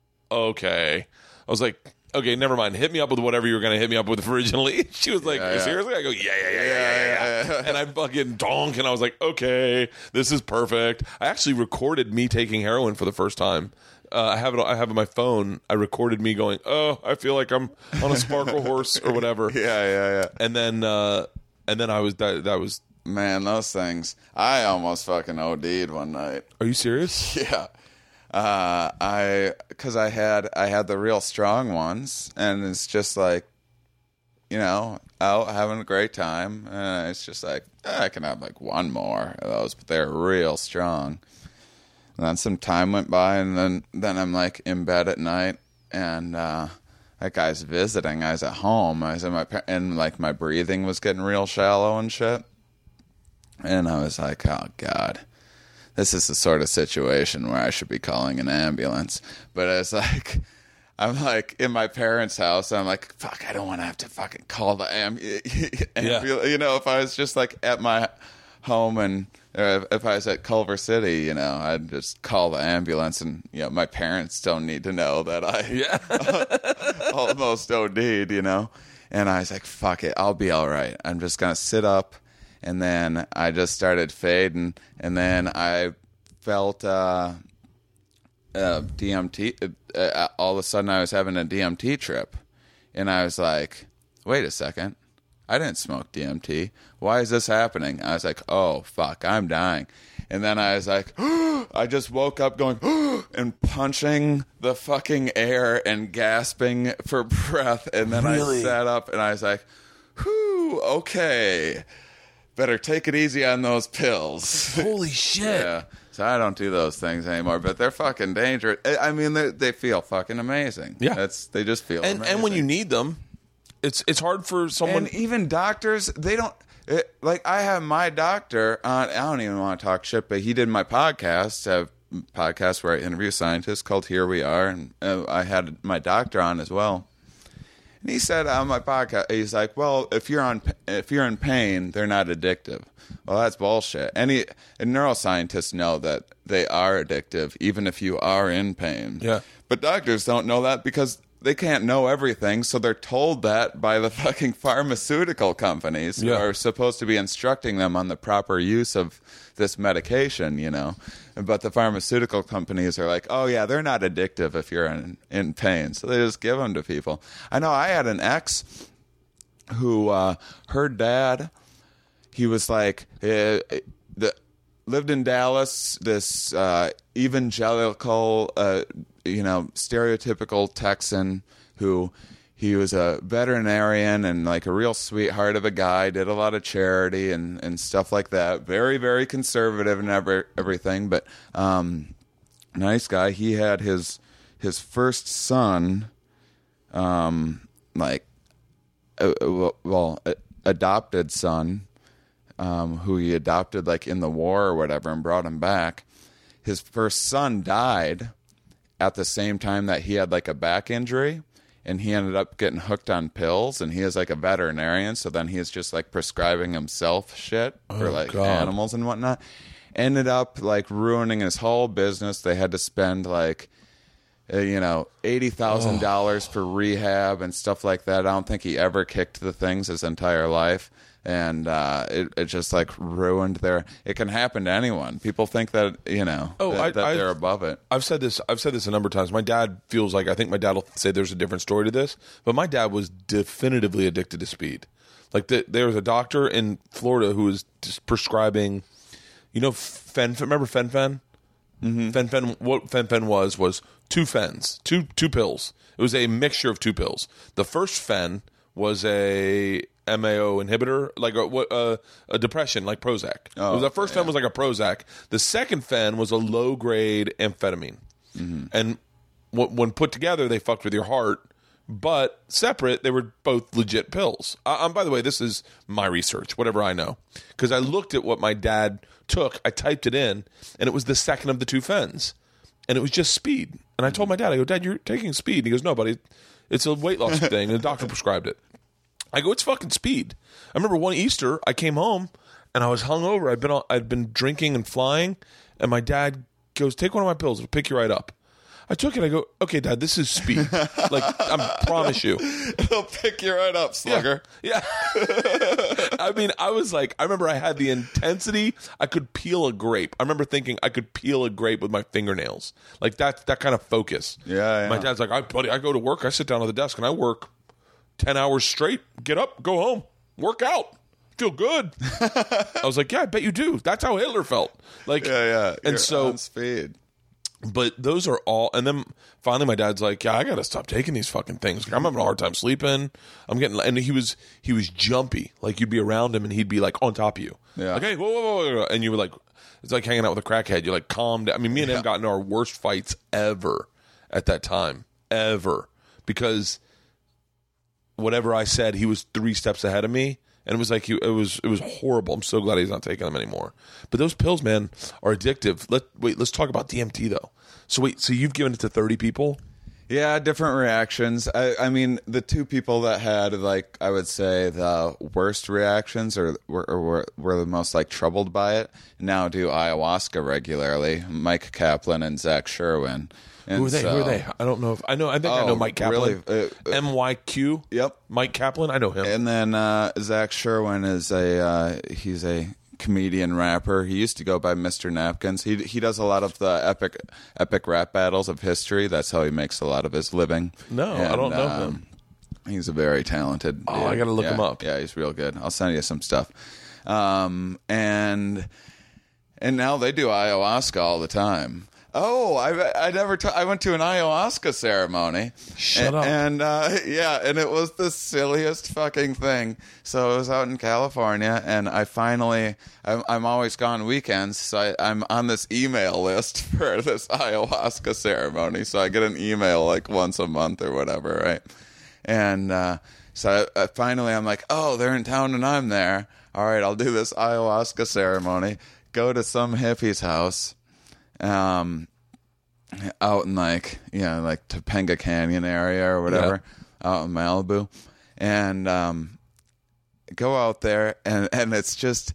okay. I was like, okay, never mind. Hit me up with whatever you were going to hit me up with originally. She was like, yeah, yeah. seriously? I go, yeah, yeah, yeah, yeah, yeah, yeah. And I fucking donk, and I was like, okay, this is perfect. I actually recorded me taking heroin for the first time. Uh, I have it. I have it on my phone. I recorded me going, oh, I feel like I'm on a sparkle horse or whatever. Yeah, yeah, yeah. And then, uh, and then I was that. That was man. Those things. I almost fucking O D'd one night. Are you serious? Yeah. Uh, I, cause I had, I had the real strong ones, and it's just like, you know, out having a great time. And it's just like, eh, I can have like one more of those, but they're real strong. And then some time went by, and then, then I'm like in bed at night, and, uh, that guy's visiting. I was at home. I was in my, and like my breathing was getting real shallow and shit. And I was like, oh God. This is the sort of situation where I should be calling an ambulance. But it's like, I'm like in my parents' house, and I'm like, fuck, I don't want to have to fucking call the ambulance. Yeah. You know, if I was just like at my home, and or if I was at Culver City, you know, I'd just call the ambulance, and, you know, my parents don't need to know that I yeah. almost O D'd, you know. And I was like, fuck it, I'll be all right. I'm just going to sit up. And then I just started fading, and then I felt uh, uh, D M T. Uh, all of a sudden, I was having a D M T trip, and I was like, "Wait a second, I didn't smoke D M T. Why is this happening?" I was like, "Oh fuck, I'm dying." And then I was like, I just woke up going and punching the fucking air and gasping for breath, and then really? I sat up and I was like, "Whew, okay." Better take it easy on those pills. Holy shit. Yeah. So I don't do those things anymore, but they're fucking dangerous. I mean, they, they feel fucking amazing. Yeah. That's, they just feel and, amazing. And when you need them, it's it's hard for someone. And even doctors, they don't, it, like I have my doctor on, I don't even want to talk shit, but he did my podcast, I have a podcast where I interview scientists called Here We Are, and uh, I had my doctor on as well. And he said on my podcast, he's like, well, if you're on, if you're in pain, they're not addictive. Well, that's bullshit. Any and neuroscientists know that they are addictive, even if you are in pain. Yeah. But doctors don't know that because they can't know everything, so they're told that by the fucking pharmaceutical companies Yeah. who are supposed to be instructing them on the proper use of this medication, you know. But the pharmaceutical companies are like, oh, yeah, they're not addictive if you're in, in pain. So they just give them to people. I know I had an ex who, uh, her dad, he was like, uh, the, lived in Dallas, this uh, evangelical, uh, you know, stereotypical Texan who he was a veterinarian and like a real sweetheart of a guy, did a lot of charity and, and stuff like that. Very, very conservative and every, everything, but um, nice guy. He had his his first son, um, like, uh, well, uh, adopted son, um, who he adopted like in the war or whatever and brought him back. His first son died at the same time that he had like a back injury. And he ended up getting hooked on pills, and he is like a veterinarian, so then he's just like prescribing himself shit for Oh, like God. animals and whatnot. Ended up like ruining his whole business. They had to spend like, uh, you know, eighty thousand dollars for rehab and stuff like that. I don't think he ever kicked the things his entire life. And uh, it, it just like ruined their. It can happen to anyone. People think that you know Oh, that, I- that I- they're above it. I've said this. I've said this a number of times. My dad feels like I think my dad will say there's a different story to this, but my dad was definitively addicted to speed. Like the, there was a doctor in Florida who was just prescribing, you know, fen. Remember fen-phen? Mm-hmm. Fen-phen. What fen-phen was was two phens, two two pills. It was a mixture of two pills. The first fen was a M A O inhibitor, like a, what, uh, a depression, like Prozac. Oh, it was the first yeah. fen was like a Prozac. The second fen was a low grade amphetamine, Mm-hmm. and w- when put together, they fucked with your heart. But separate, they were both legit pills. Uh, um, by the way, this is my research, whatever I know, because I looked at what my dad took. I typed it in, and it was the second of the two fens, and it was just speed. And I told my dad, I go, Dad, you're taking speed. And he goes, No, buddy, it's a weight loss thing, and the doctor prescribed it. I go, it's fucking speed. I remember one Easter, I came home and I was hungover. I'd been on, I'd been drinking and flying, and my dad goes, "Take one of my pills; it'll pick you right up." I took it. I go, "Okay, Dad, this is speed. Like, I promise you, It'll pick you right up, slugger." Yeah. I mean, I was like, I remember I had the intensity. I could peel a grape. I remember thinking I could peel a grape with my fingernails. Like that, that kind of focus. Yeah, yeah. My dad's like, I, buddy, I go to work. I sit down at the desk and I work ten hours straight. Get up, go home, work out. Feel good. I was like, yeah, I bet you do. That's how Hitler felt. Like, Yeah, yeah. And You're so, on speed. but those are all. And then finally, my dad's like, "Yeah, I got to stop taking these fucking things. I'm having a hard time sleeping. I'm getting." And he was he was jumpy. Like you'd be around him, and he'd be like on top of you. Yeah. Like, hey, whoa, whoa, whoa, whoa. And you were like, it's like hanging out with a crackhead. You're like, calm down. I mean, me and him got into our worst fights ever at that time, ever, because whatever I said, he was three steps ahead of me. And it was like he, it was it was horrible. I'm so glad he's not taking them anymore. But those pills, man, are addictive. Let wait. Let's talk about D M T though. So wait. So you've given it to thirty people? Yeah, different reactions. I, I mean, the two people that had, like, I would say the worst reactions or were, or were, were the most, like, troubled by it now do ayahuasca regularly. Mike Kaplan and Zach Sherwin. And Who are they? so- Who are they? I don't know. If I know. I think I Oh, know Mike Kaplan. really? Uh, uh, M Y Q. Yep. Mike Kaplan. I know him. And then uh, Zach Sherwin is a uh, he's a comedian rapper. He used to go by Mister Napkins. He he does a lot of the epic epic rap battles of history. That's how he makes a lot of his living. No, I don't know him. He's a very talented. Oh, I dude. gotta look Yeah, him up. Yeah, he's real good. I'll send you some stuff. Um, and and now they do ayahuasca all the time. Oh, I I never t- I went to an ayahuasca ceremony. Shut and, up. And uh, yeah, and it was the silliest fucking thing. So it was out in California, and I finally I'm, I'm always gone weekends, so I, I'm on this email list for this ayahuasca ceremony. So I get an email like once a month or whatever, right? And uh, so I, I finally I'm like, oh, they're in town and I'm there. All right, I'll do this ayahuasca ceremony. Go to some hippie's house. Um, out in like, you know, like Topanga Canyon area or whatever. out in Malibu, and um, go out there, and, and it's just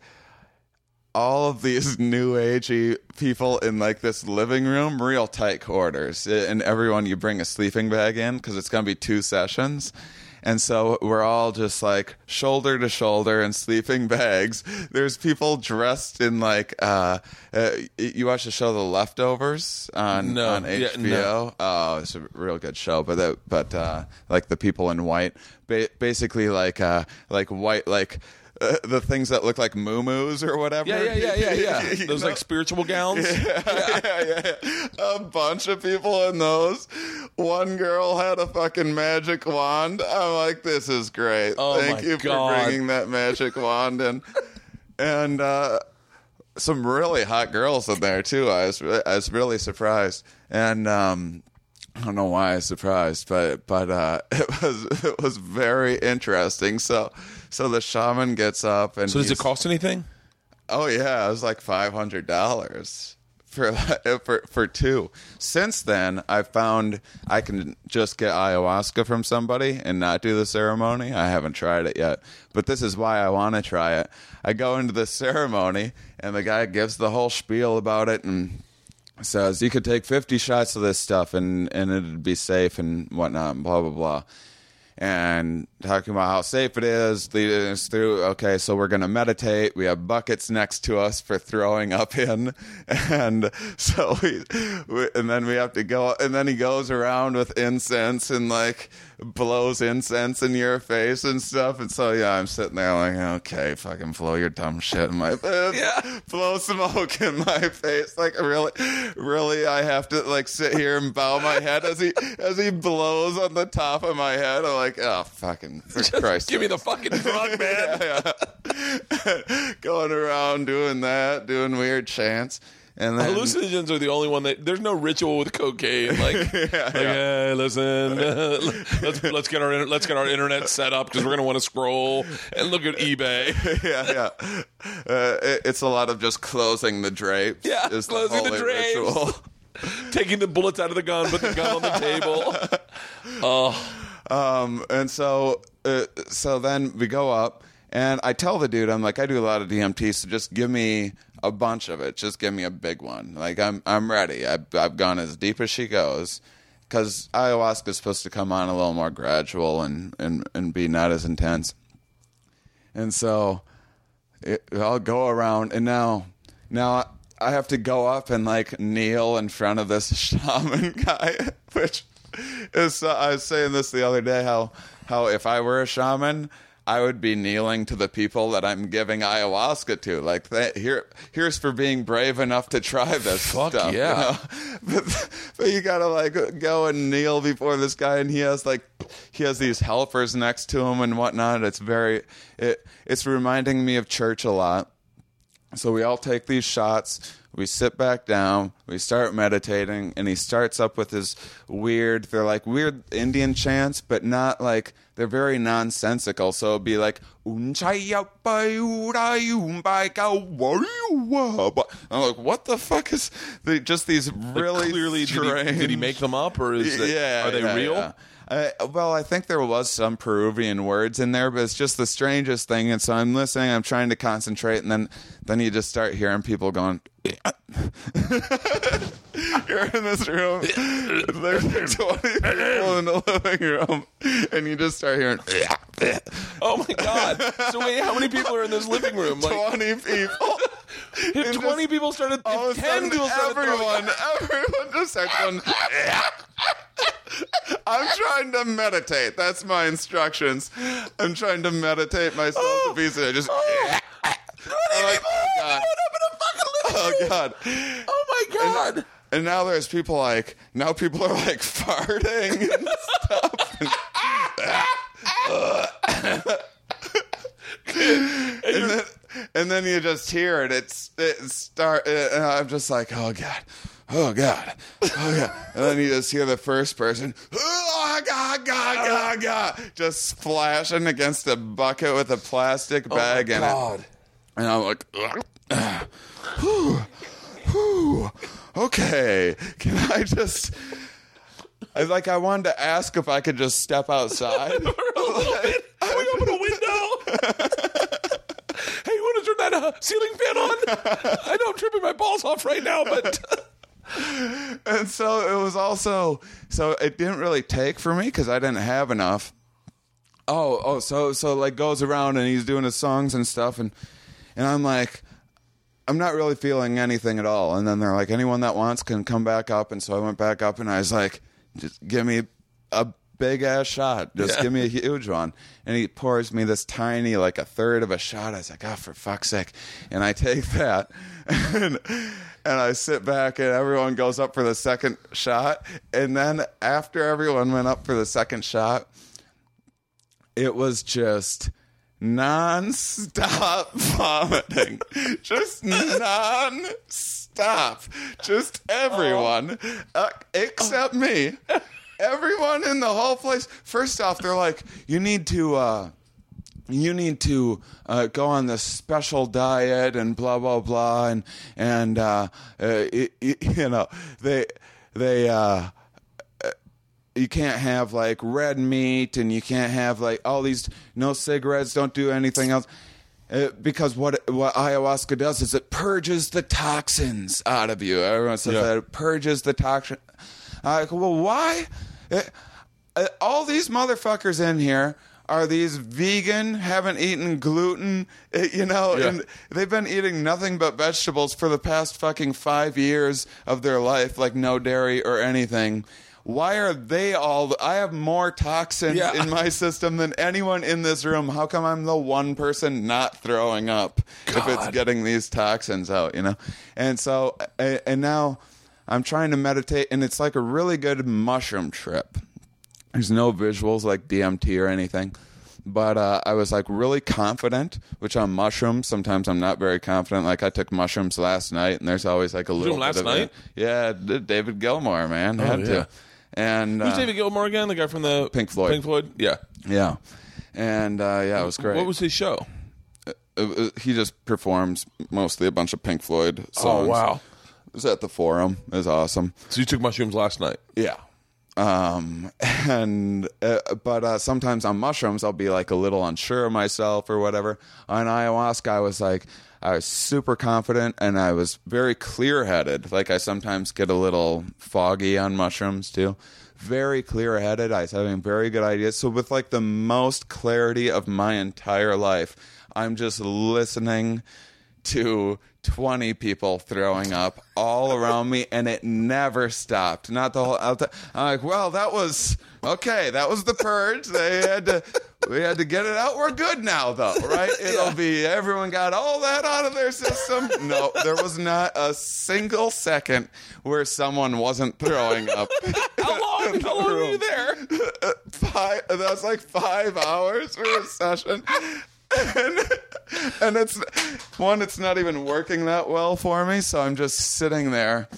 all of these new agey people in like this living room, real tight quarters, and everyone, you bring a sleeping bag in because it's going to be two sessions. And so we're all just like shoulder to shoulder in sleeping bags. There's people dressed in like, uh, uh you watch the show The Leftovers on, no. on H B O? Yeah, no. Oh, it's a real good show. But the, but uh, like the people in white, ba- basically like uh, like white like. Uh, the things that look like muumuus or whatever. Yeah, yeah, yeah, yeah, yeah. Those know? like spiritual gowns. Yeah, yeah. Yeah, yeah, yeah. A bunch of people in those. One girl had a fucking magic wand. I'm like, this is great. Oh Thank my you God. for bringing that magic wand in. And uh, some really hot girls in there too. I was I was really surprised. And um, I don't know why I was surprised, but but uh, it was it was very interesting. So so the shaman gets up and So does it he's- cost anything? Oh yeah, it was like five hundred dollars for for for two. Since then, I found I can just get ayahuasca from somebody and not do the ceremony. I haven't tried it yet, but this is why I want to try it. I go into the ceremony and the guy gives the whole spiel about it and says you could take fifty shots of this stuff and and it'd be safe and whatnot, and blah blah blah. And talking about how safe it is, leading us through, okay, so we're going to meditate. We have buckets next to us for throwing up in. And so we, we, and then we have to go, and then he goes around with incense and like blows incense in your face and stuff. And so, yeah, I'm sitting there like, okay, fucking blow your dumb shit in my face. Yeah. Blow smoke in my face. Like, really, really, I have to like sit here and bow my head as he, as he blows on the top of my head. I'm like, oh, fucking, for Christ's Give me sake. the fucking drug, man. Yeah, yeah. Going around doing that, doing weird chants. And then, Hallucinogens are the only one that there's no ritual with cocaine. Like, like hey, listen, let's let's get our let's get our internet set up because we're gonna want to scroll and look at eBay. yeah, yeah. Uh, it, it's a lot of just closing the drapes. Yeah, is closing the holy drapes. ritual. Taking the bullets out of the gun, put the gun on the table. Oh, Um, and so, uh, so then we go up, and I tell the dude, I'm like, I do a lot of D M T, so just give me a bunch of it. Just give me a big one. Like, I'm, I'm ready. I've, I've gone as deep as she goes, because ayahuasca is supposed to come on a little more gradual and, and, and be not as intense. And so, it, I'll go around, and now, now I have to go up and like kneel in front of this shaman guy, which. Is, uh, I was saying this the other day, how how if I were a shaman, I would be kneeling to the people that I'm giving ayahuasca to. Like, that, here, here's for being brave enough to try this Fuck stuff. yeah. You know? but, but you gotta like go and kneel before this guy, and he has like he has these helpers next to him and whatnot. It's very it it's reminding me of church a lot. So we all take these shots. We sit back down, we start meditating, and he starts up with his weird, they're like weird Indian chants, but not like, they're very nonsensical. So it'd be like, I'm like, what the fuck is, they, just these really like clearly, did strange... he, did he make them up, or is it, yeah, are they yeah, real? Yeah. Uh, well, I think there was some Peruvian words in there, but it's just the strangest thing. And so I'm listening, I'm trying to concentrate, and then, then you just start hearing people going. You're in this room. There's twenty people in the living room, and you just start hearing. Oh my god! So wait, how many people are in this living room? Like, Twenty people. if And twenty just- people started, All if of a ten sudden, people started everyone, throwing- everyone just starts going. I'm trying to meditate. That's my instructions. I'm trying to meditate myself to pieces. I just. Oh. I'm like, oh god. Oh god. Oh my god! And now there's people like, now people are like farting and stuff. And, and, then, and then you just hear it. It's it start. And I'm just like, oh god, oh god, oh god. And then you just hear the first person, oh god, god, god, god, just splashing against a bucket with a plastic bag in it. And I'm like, whew, whew, okay, can I just, I like I wanted to ask if I could just step outside. For a little bit. Can we open a window? Hey, you want to turn that uh, ceiling fan on? I know I'm tripping my balls off right now, but... And so it was also... So it didn't really take for me because I didn't have enough. Oh, oh, so, so like goes around and he's doing his songs and stuff, and and I'm like... I'm not really feeling anything at all. And then they're like, anyone that wants can come back up. And so I went back up and I was like, just give me a big ass shot. Just yeah. give me a huge one. And he pours me this tiny, like a third of a shot. I was like, oh, for fuck's sake. And I take that and, and I sit back and everyone goes up for the second shot. And then after everyone went up for the second shot, it was just... non-stop vomiting. Just non-stop. Just everyone, uh, except me. Everyone in the whole place. First off, they're like, you need to, uh, you need to uh, go on this special diet and blah, blah, blah. And, and uh, uh, it, it, you know, they, they, uh, you can't have like red meat and you can't have like all these, no cigarettes, don't do anything else. Uh, because what what ayahuasca does is it purges the toxins out of you. Everyone says yeah. that it purges the toxin. Uh, well, why? Uh, uh, all these motherfuckers in here are these vegan, haven't eaten gluten, uh, you know, yeah. and they've been eating nothing but vegetables for the past fucking five years of their life, like no dairy or anything. Why are they all... I have more toxins yeah. in my system than anyone in this room. How come I'm the one person not throwing up God. if it's getting these toxins out, you know? And so, and now I'm trying to meditate, and it's like a really good mushroom trip. There's no visuals like D M T or anything. But uh, I was like really confident, which on mushrooms, sometimes I'm not very confident. Like I took mushrooms last night, and there's always like a little bit last of night? it. Yeah, David Gilmour, man. Oh, had yeah. to. And Who's uh, David Gilmour again? The guy from the Pink Floyd. Pink Floyd, yeah, yeah, and uh, yeah, it was great. What was his show? It, it, he just performs mostly a bunch of Pink Floyd songs. Oh wow! It was at the Forum. It was awesome. So you took mushrooms last night? Yeah. Um, and uh, but uh, sometimes on mushrooms I'll be like a little unsure of myself or whatever. On ayahuasca, I was like. I was super confident and I was very clear-headed. Like I sometimes get a little foggy on mushrooms too. Very clear-headed. I was having very good ideas. So with like the most clarity of my entire life, I'm just listening to twenty people throwing up all around me, and it never stopped. Not the whole. I'm like, well, that was okay. That was the purge. They had to. We had to get it out. We're good now, though, right? It'll be everyone got all that out of their system. No, there was not a single second where someone wasn't throwing up. How long? How long were you there? Five. That was like five hours for a session. And, and it's one, it's not even working that well for me, so I'm just sitting there,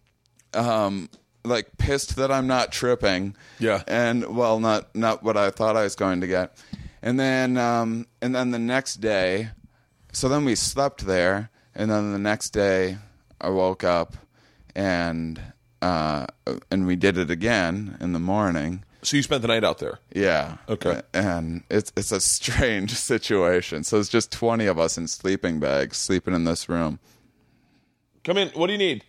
um, like pissed that I'm not tripping. Yeah. And well, not not what I thought I was going to get. And then um, and then the next day, so then we slept there, and then the next day I woke up, and uh, and we did it again in the morning. So you spent the night out there? Yeah. Okay. And it's it's a strange situation. So it's just twenty of us in sleeping bags sleeping in this room. Come in. What do you need?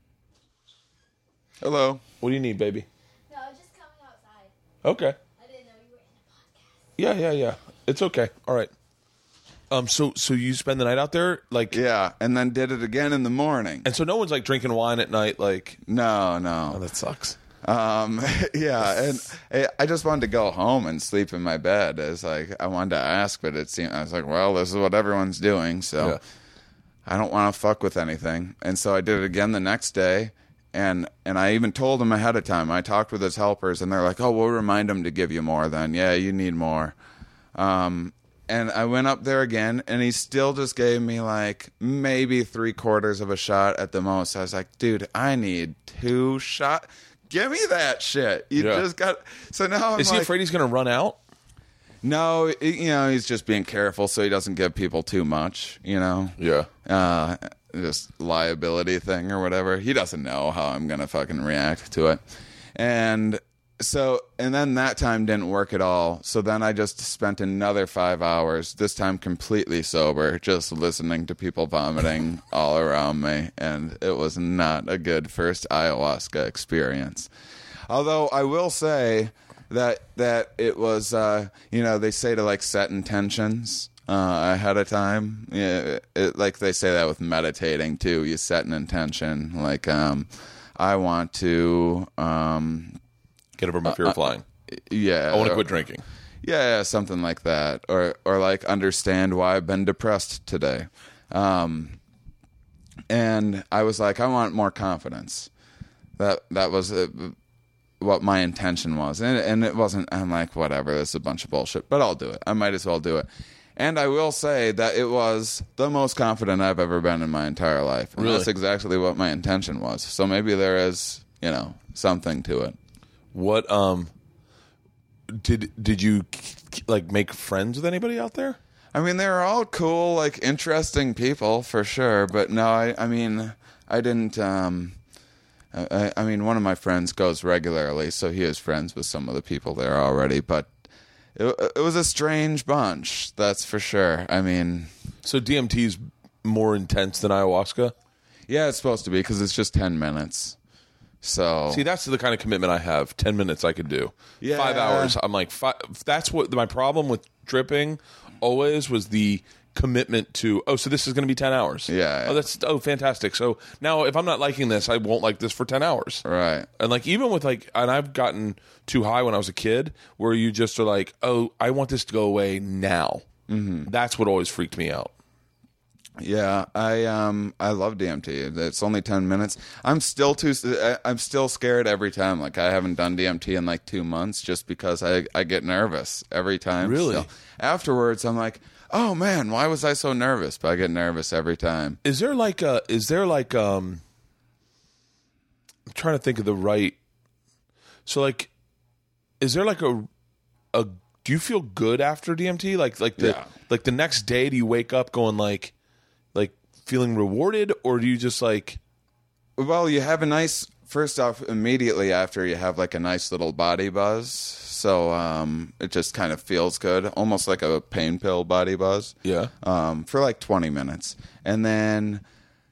Hello. What do you need, baby? No, I was just coming outside. Okay. I didn't know you were in a podcast. Yeah, yeah, yeah. It's okay. All right. Um. So, so you spend the night out there, like, Yeah, and then did it again in the morning. and so no one's like drinking wine at night, like. No, no. Oh, that sucks. Um, yeah, and I- I just wanted to go home and sleep in my bed. It's like I wanted to ask, but it seemed I was like, well, this is what everyone's doing, so Yeah. I don't want to fuck with anything. And so I did it again the next day, and and I even told him ahead of time. I talked with his helpers, and they're like, oh, we'll remind him to give you more. Then, yeah, you need more. Um, and I went up there again, and he still just gave me like maybe three quarters of a shot at the most. I was like, dude, I need two shots. Give me that shit. You Yeah. just got. So now I'm Is like, he afraid he's going to run out? no, it- you know, he's just being careful so he doesn't give people too much. You know, Yeah. uh, just liability thing or whatever. He doesn't know how I'm gonna fucking react to it, and so, and then that time didn't work at all. So then I just spent another five hours, this time completely sober, just listening to people vomiting all around me. And it was not a good first ayahuasca experience. Although I will say that, that it was, uh, you know, they say to like set intentions uh, ahead of time. Yeah, it, it, like they say that with meditating too. You set an intention. Like, um, I want to, um, get over my fear of flying. Uh, yeah. I want to quit drinking. Yeah, yeah, something like that. Or or like understand why I've been depressed today. Um, and I was like, I want more confidence. That that was uh, what my intention was. And, and it wasn't, I'm like, whatever, this is a bunch of bullshit. But I'll do it. I might as well do it. And I will say that it was the most confident I've ever been in my entire life. And really? That's exactly what my intention was. So maybe there is, you know, something to it. What um did did you like make friends with anybody out there? I mean, they were all cool, like interesting people for sure. But no, I I mean, I didn't. Um, I, I mean, one of my friends goes regularly, so he is friends with some of the people there already. But it it was a strange bunch, that's for sure. I mean, so D M T is more intense than ayahuasca? Yeah, it's supposed to be because it's just ten minutes. So see, that's the kind of commitment I have. Ten minutes I could do. Yeah. Five hours. I'm like, five, that's what my problem with tripping always was, the commitment to. Oh, so this is going to be ten hours. Yeah. Oh, that's oh fantastic. So now, if I'm not liking this, I won't like this for ten hours. Right. And like even with like, and I've gotten too high when I was a kid, where you just are like, oh, I want this to go away now. Mm-hmm. That's what always freaked me out. Yeah, I um I love D M T. It's only ten minutes. I'm still too. I'm still scared every time. Like I haven't done D M T in like two months, just because I I get nervous every time. Really? So afterwards, I'm like, oh man, why was I so nervous? But I get nervous every time. Is there like a? Is there like um? I'm trying to think of the right. So like, is there like a a? Do you feel good after D M T? Like like the Yeah. like the next day, do you wake up going like? Like feeling rewarded, or do you just like? Well, you have a nice. First off, immediately after you have like a nice little body buzz, so um, it just kind of feels good, almost like a pain pill body buzz. Yeah. Um, for like twenty minutes, and then,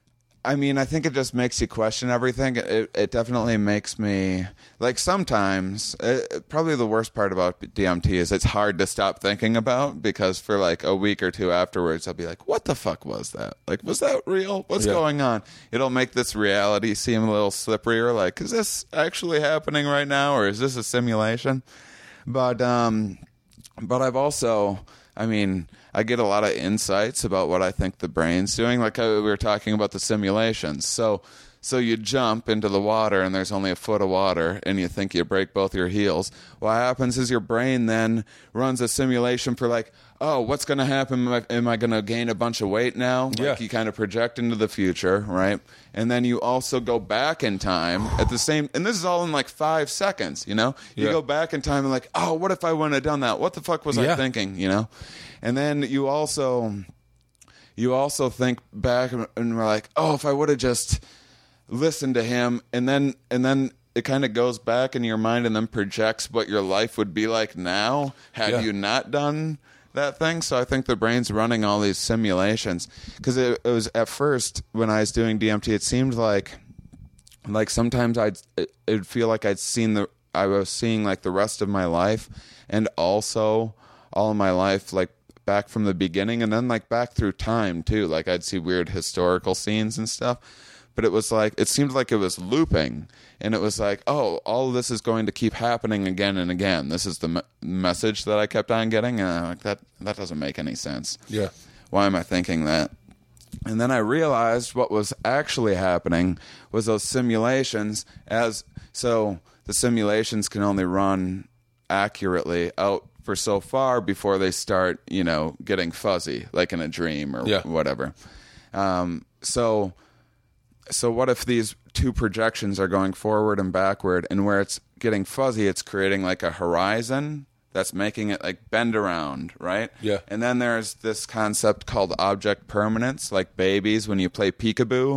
I mean, I think it just makes you question everything. It it definitely makes me like sometimes. It, probably the worst part about D M T is it's hard to stop thinking about, because for like a week or two afterwards, I'll be like, "What the fuck was that? Like, was that real? What's Yeah. going on?" It'll make this reality seem a little slipperier. Like, is this actually happening right now, or is this a simulation? But um, but I've also. I mean, I get a lot of insights about what I think the brain's doing. Like we were talking about the simulations. So, so you jump into the water and there's only a foot of water, and you think you break both your heels. What happens is your brain then runs a simulation for like, oh, what's going to happen? Am I, am I going to gain a bunch of weight now? Like Yeah. you kind of project into the future, right? And then you also go back in time at the same, and this is all in like five seconds, you know? You Yeah. go back in time and like, oh, what if I wouldn't have done that? What the fuck was Yeah. I thinking, you know? And then you also, you also think back and we're like, oh, if I would have just listened to him, and then, and then it kind of goes back in your mind and then projects what your life would be like now had Yeah. you not done that thing. So I think the brain's running all these simulations, because it, it was at first when I was doing D M T, it seemed like like sometimes I'd it would feel like I'd seen the I was seeing like the rest of my life, and also all of my life like back from the beginning, and then like back through time too. Like I'd see weird historical scenes and stuff. But it was like, it seemed like it was looping, and it was like, oh, all of this is going to keep happening again and again. This is the me- message that I kept on getting, and I'm like, that that doesn't make any sense. Yeah. Why am I thinking that? And then I realized what was actually happening was those simulations. As so, the simulations can only run accurately out for so far before they start, you know, getting fuzzy, like in a dream or Yeah. whatever. Um, so. So what if these two projections are going forward and backward, and where it's getting fuzzy, it's creating like a horizon that's making it like bend around, right? Yeah. And then there's this concept called object permanence, like babies when you play peekaboo.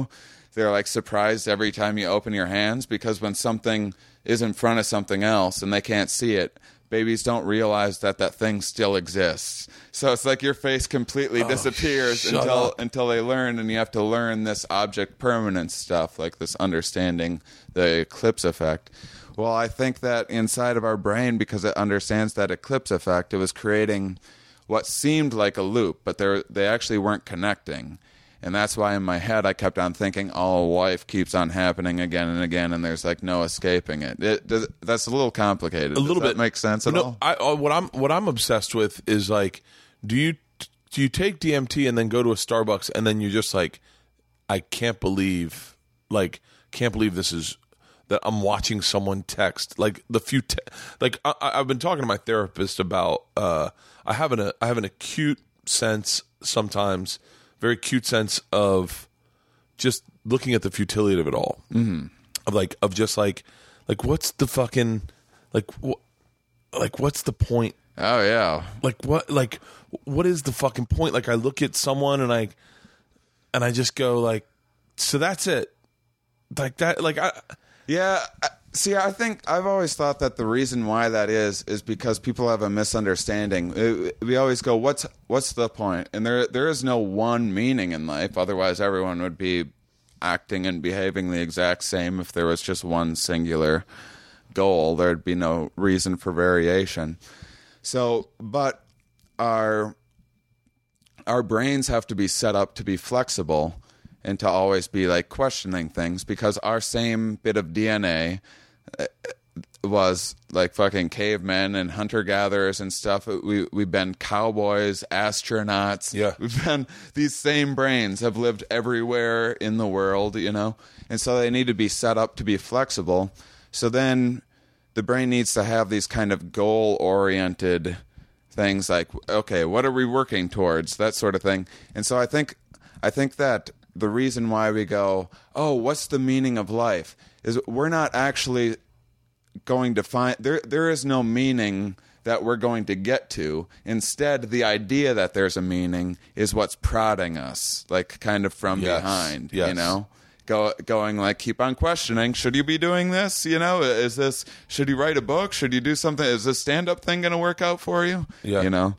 they're like surprised every time you open your hands, because when something is in front of something else and they can't see it, babies don't realize that that thing still exists. So it's like your face completely Oh, disappears shut until up. until they learn, and you have to learn this object permanence stuff, like this understanding the eclipse effect. Well, I think that inside of our brain, because it understands that eclipse effect, it was creating what seemed like a loop, but they they actually weren't connecting. And that's why in my head I kept on thinking, oh, life keeps on happening again and again, and there's like no escaping it. it does, that's a little complicated. A little does that bit. make sense at no, all? I, uh, what I'm what I'm obsessed with is like, do you do you take D M T and then go to a Starbucks and then you're just like, I can't believe, like, can't believe this is that I'm watching someone text like the few te- like I, I've been talking to my therapist about uh, I have an I have an acute sense sometimes. Very cute sense of just looking at the futility of it all. Mm-hmm. Of like, of just like, like what's the fucking, like, wh- like what's the point? Oh yeah. Like what, like what is the fucking point? Like I look at someone and I, and I just go like, so that's it, like that, like I. Yeah. I- See, I think I've always thought that the reason why that is is because people have a misunderstanding. Uh, We always go, "What's what's the point?" And there there is no one meaning in life. Otherwise, everyone would be acting and behaving the exact same. If there was just one singular goal, there'd be no reason for variation. So, but our our brains have to be set up to be flexible and to always be like questioning things, because our same bit of D N A was like fucking cavemen and hunter-gatherers and stuff. We, we've been cowboys, astronauts. Yeah. We've been, these same brains have lived everywhere in the world, you know? And so they need to be set up to be flexible. So then the brain needs to have these kind of goal-oriented things like, okay, what are we working towards? That sort of thing. And so I think, I think that the reason why we go, oh, what's the meaning of life, is we're not actually going to find, there there is no meaning that we're going to get to. Instead, the idea that there's a meaning is what's prodding us, like kind of from Yes. behind, Yes. you know? Go, going like, keep on questioning, should you be doing this? You know, is this, should you write a book? Should you do something? Is this stand-up thing going to work out for you? Yeah. You know?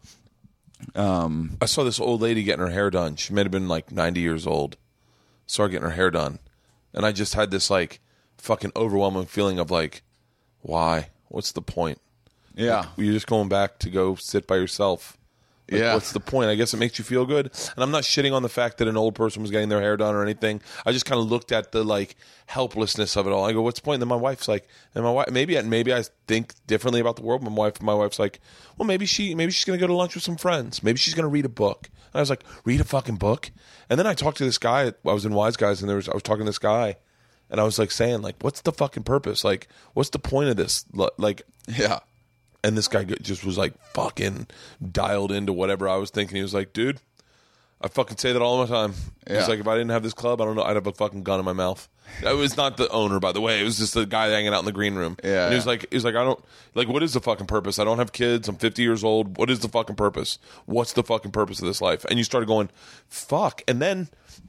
I saw this old lady getting her hair done. She may have been like ninety years old. Saw her getting her hair done. And I just had this like fucking overwhelming feeling of like, why? What's the point? Yeah. You're just going back to go sit by yourself. Like, Yeah. What's the point? I guess it makes you feel good. And I'm not shitting on the fact that an old person was getting their hair done or anything. I just kind of looked at the like helplessness of it all. I go, what's the point? And then my wife's like, and my wife, maybe, maybe I think differently about the world. My wife, my wife's like, well, maybe she, maybe she's going to go to lunch with some friends. Maybe she's going to read a book. And I was like, read a fucking book. And then I talked to this guy. I was in Wise Guys, and there was I was talking to this guy, and I was like saying like, what's the fucking purpose? Like, what's the point of this? Like, Yeah. and this guy just was like fucking dialed into whatever I was thinking. He was like, dude, I fucking say that all the time. Yeah. He's like, if I didn't have this club, I don't know, I'd have a fucking gun in my mouth. That was not the owner, by the way. It was just the guy hanging out in the green room. Yeah, And he was yeah. like, he was like, I don't, like, what is the fucking purpose? I don't have kids. I'm fifty years old. What is the fucking purpose? What's the fucking purpose of this life? And you started going, fuck. And then,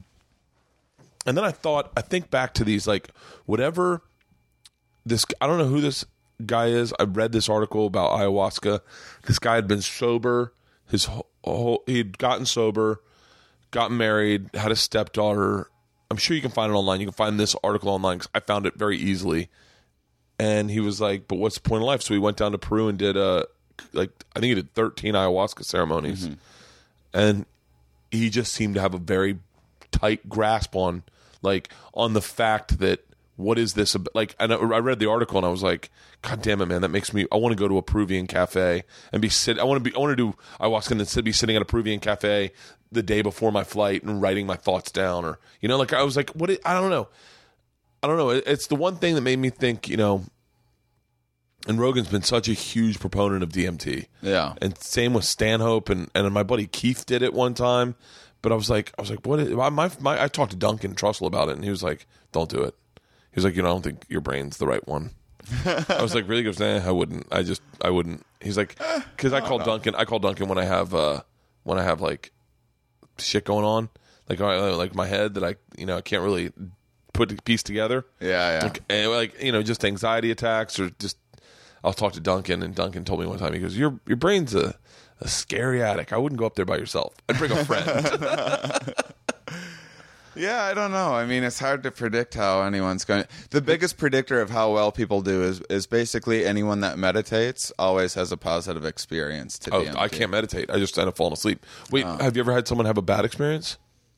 and then I thought, I think back to these, like, whatever this, I don't know who this guy is. I read this article about ayahuasca. This guy had been sober. His whole, whole he'd gotten sober, gotten married, had a stepdaughter. I'm sure you can find it online. You can find this article online because I found it very easily. And he was like, "But what's the point of life?" So he went down to Peru and did uh like I think he did thirteen ayahuasca ceremonies, and he just seemed to have a very tight grasp on like on the fact that what is this ab- like. And I I read the article and I was like, God damn it, man, that makes me. I want to go to a Peruvian cafe and be sit. I want to be. I want to do ayahuasca and then be sitting at a Peruvian cafe the day before my flight and writing my thoughts down, or you know, like I was like, what? It, I don't know. I don't know. It, it's the one thing that made me think, you know. And Rogan's been such a huge proponent of D M T. Yeah. And same with Stanhope, and, and my buddy Keith did it one time. But I was like, I was like, what? Is, my, my I talked to Duncan Trussell about it, and he was like, don't do it. He was like, you know, I don't think your brain's the right one. I was like, really? He goes, nah, I wouldn't. I just, I wouldn't. He's like, because I call Duncan. I call Duncan when I have, uh, when I have like shit going on, like I- like my head that I, you know, I can't really put piece together. Yeah, yeah. Like, and like you know, just anxiety attacks or just. I'll talk to Duncan, and Duncan told me one time, he goes, "Your your brain's a, a scary attic. I wouldn't go up there by yourself. I'd bring a friend." Yeah, I don't know. I mean, it's hard to predict how anyone's going. The biggest predictor of how well people do is is basically anyone that meditates always has a positive experience to Oh, D M T. I can't meditate. I just end up falling asleep. Wait, Oh. have you ever had someone have a bad experience?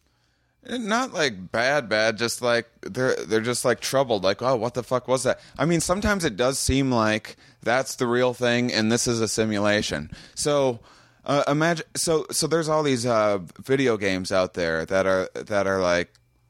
Not like bad, bad. Just like they're they're just like troubled. Like, oh, what the fuck was that? I mean, sometimes it does seem like that's the real thing, and this is a simulation. So uh, imagine. So so there's all these uh, video games out there that are that are like,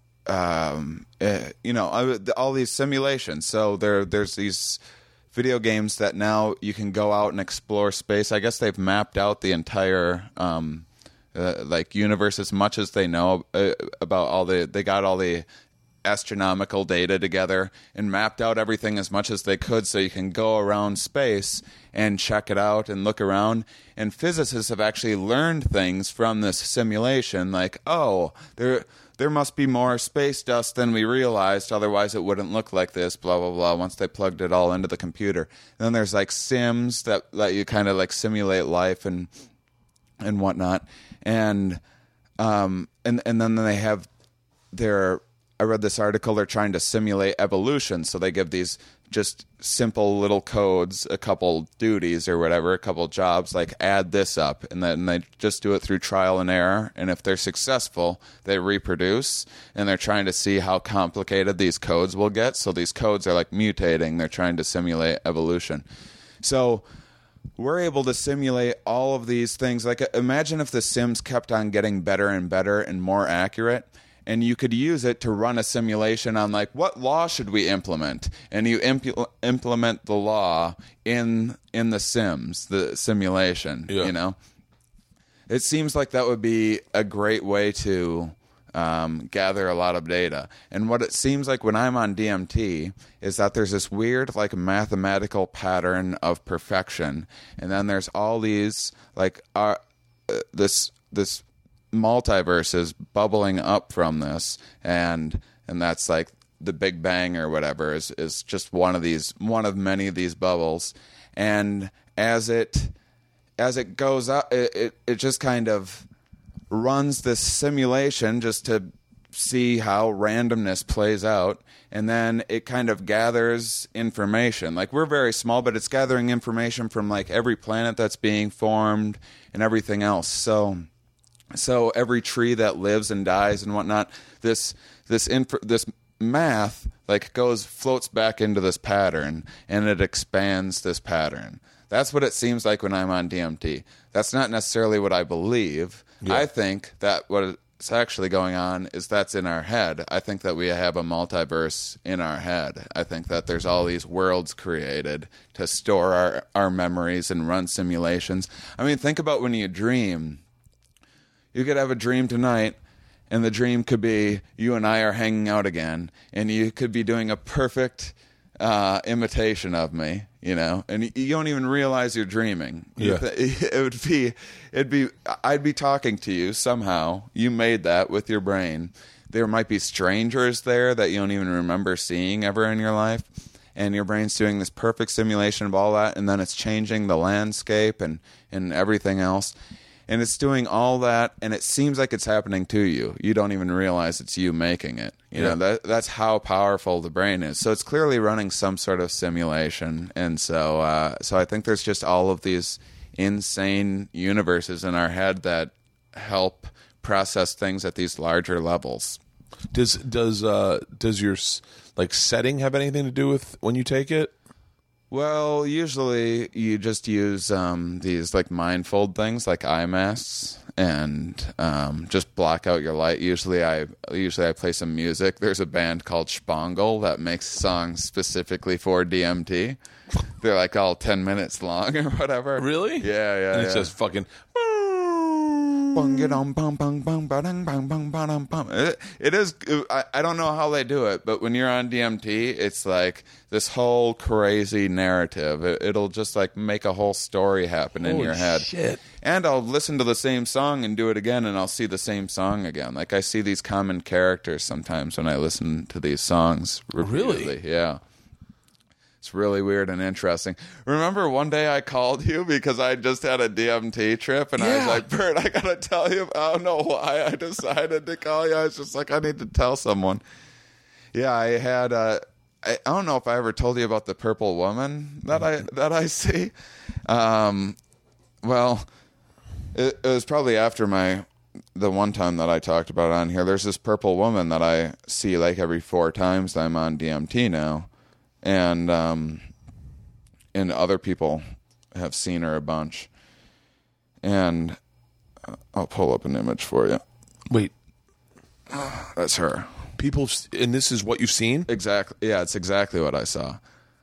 um, uh, you know, uh, all these simulations. So there there's these video games that now you can go out and explore space. I guess they've mapped out the entire. Um, Uh, like universe as much as they know uh, about all the they got all the astronomical data together and mapped out everything as much as they could so you can go around space and check it out and look around. And physicists have actually learned things from this simulation, like, oh, there there must be more space dust than we realized, otherwise it wouldn't look like this, blah blah blah, once they plugged it all into the computer. And then there's like sims that let you kind of like simulate life and and whatnot, and um, and and then they have their. I read this article. They're trying to simulate evolution, so they give these just simple little codes, a couple duties or whatever, a couple jobs, like add this up, and then they just do it through trial and error. And if they're successful, they reproduce, and they're trying to see how complicated these codes will get. So these codes are like mutating. They're trying to simulate evolution. So. We're able to simulate all of these things. Like, imagine if the Sims kept on getting better and better and more accurate, and you could use it to run a simulation on, like, what law should we implement? And you impl- implement the law in in the Sims, the simulation, yeah. you know? It seems like that would be a great way to um, gather a lot of data. And what it seems like when I'm on D M T is that there's this weird, like, mathematical pattern of perfection, and then there's all these, like, uh, uh, this this multiverse is bubbling up from this, and and that's like the Big Bang or whatever is is just one of these, one of many of these bubbles, and as it as it goes up, it it, it just kind of runs this simulation just to see how randomness plays out, and then it kind of gathers information. Like, we're very small, but it's gathering information from like every planet that's being formed and everything else. So so every tree that lives and dies and whatnot, this this inf- this math like goes floats back into this pattern, and it expands this pattern. That's what it seems like when I'm on D M T. That's not necessarily what I believe. Yeah. I think that what's actually going on is that's in our head. I think that we have a multiverse in our head. I think that there's all these worlds created to store our, our memories and run simulations. I mean, think about when you dream. You could have a dream tonight, and the dream could be you and I are hanging out again, and you could be doing a perfect uh, imitation of me, you know, and you don't even realize you're dreaming. Yeah. It would be, it'd be, I'd be talking to you somehow. You made that with your brain. There might be strangers there that you don't even remember seeing ever in your life, and your brain's doing this perfect simulation of all that, and then it's changing the landscape and, and everything else. And it's doing all that, and it seems like it's happening to you. You don't even realize it's you making it. You yeah. know, that that's how powerful the brain is. So it's clearly running some sort of simulation. And so uh, so I think there's just all of these insane universes in our head that help process things at these larger levels. Does does uh, does your like setting have anything to do with when you take it? Well, usually you just use um, these like mindfold things like eye masks, and um, just block out your light. Usually I usually I play some music. There's a band called Spangle that makes songs specifically for D M T. They're like all ten minutes long or whatever. Really? Yeah, yeah. And it's yeah. just fucking. It, it is. I, I don't know how they do it, but when you're on D M T, it's like this whole crazy narrative. It, it'll just like make a whole story happen in Holy your head. shit. And I'll listen to the same song and do it again, and I'll see the same song again. Like I see these common characters sometimes when I listen to these songs repeatedly. Really? Yeah. It's really weird and interesting. Remember one day I called you because I just had a D M T trip, and I was Yeah. like, Bert, I gotta tell you, I don't know why I decided to call you. I was just like, I need to tell someone. Yeah, I had uh, I, I don't know if I ever told you about the purple woman that I that I see. Um, well, it, it was probably after my the one time that I talked about on here. There's this purple woman that I see like every four times that I'm on D M T now. And um, and other people have seen her a bunch. And uh, I'll pull up an image for you. Wait, That's her. people, and this is what you've seen? Exactly. Yeah, it's exactly what I saw.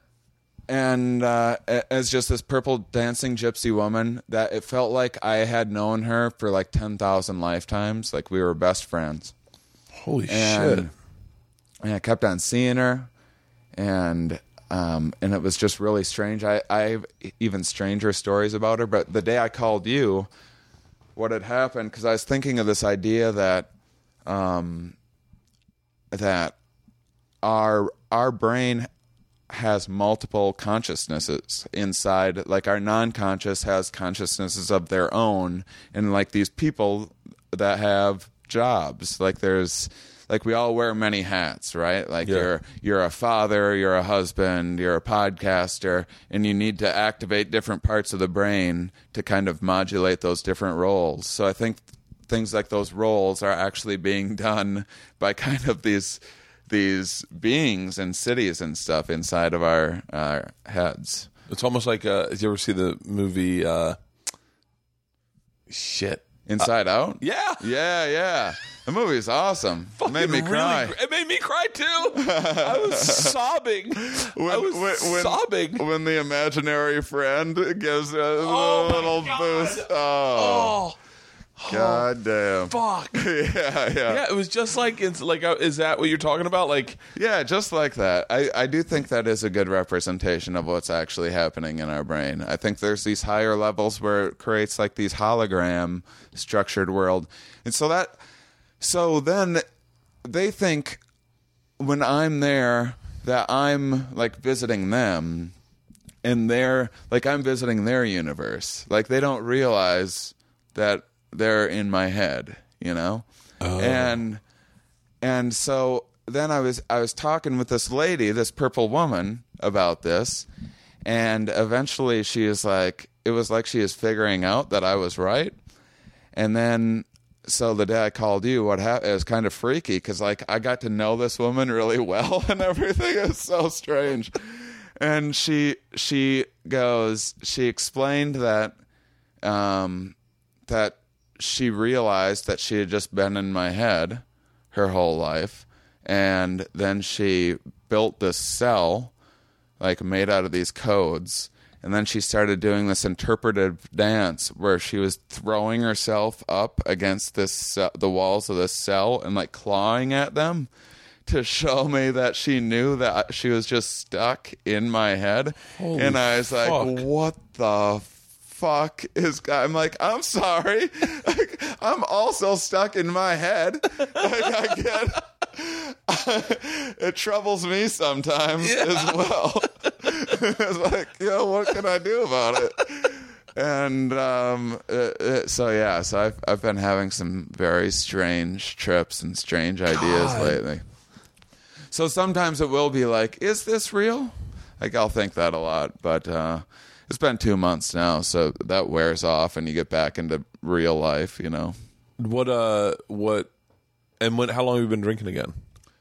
And uh, as just this purple dancing gypsy woman, that it felt like I had known her for like ten thousand lifetimes. Like we were best friends. Holy And, shit. and I kept on seeing her. And um, and it was just really strange. I, I have even stranger stories about her. But the day I called you, what had happened, because I was thinking of this idea that um, that our our brain has multiple consciousnesses inside. Like our non-conscious has consciousnesses of their own, and like these people that have jobs, like there's like we all wear many hats, right? Like Yeah. you're you're a father, you're a husband, you're a podcaster, and you need to activate different parts of the brain to kind of modulate those different roles. So I think things like those roles are actually being done by kind of these these beings and cities and stuff inside of our uh, heads. It's almost like, uh, did you ever see the movie, uh, shit. Inside Out? Yeah. Yeah, yeah. The movie's awesome. It made me Fucking cry. really- it made me cry too. I was sobbing. I was when, when, sobbing. when the imaginary friend gives a Oh, my little God. boost. Oh, Oh, god damn. fuck. yeah, yeah, Yeah, it was just like, it's like, uh, is that what you're talking about? Like, Yeah, just like that. I, I do think that is a good representation of what's actually happening in our brain. I think there's these higher levels where it creates like these hologram structured world. And so that so then they think when I'm there that I'm like visiting them, and they're like I'm visiting their universe. Like they don't realize that they're in my head, you know? Oh. And and so then I was I was talking with this lady, this purple woman, about this, and eventually she is like, it was like she is figuring out that I was right. And then so the day I called you, what happened? It was kind of freaky because like I got to know this woman really well, and everything is so strange. And she she goes, she explained that um, that she realized that she had just been in my head her whole life, and then she built this cell like made out of these codes, and then she started doing this interpretive dance where she was throwing herself up against this ce- the walls of this cell and like clawing at them to show me that she knew that she was just stuck in my head. Holy and I was fuck. like, what the fuck is I'm like, I'm sorry. Like, I'm also stuck in my head. Like I get it troubles me sometimes as well. It's like, yo, what can I do about it? And um, it, it, so yeah, so I've I've been having some very strange trips and strange ideas God. lately. So sometimes it will be like, is this real? Like I'll think that a lot, but uh, it's been two months now, so that wears off, and you get back into real life, you know. what, uh, what, and when, how long have you been drinking again?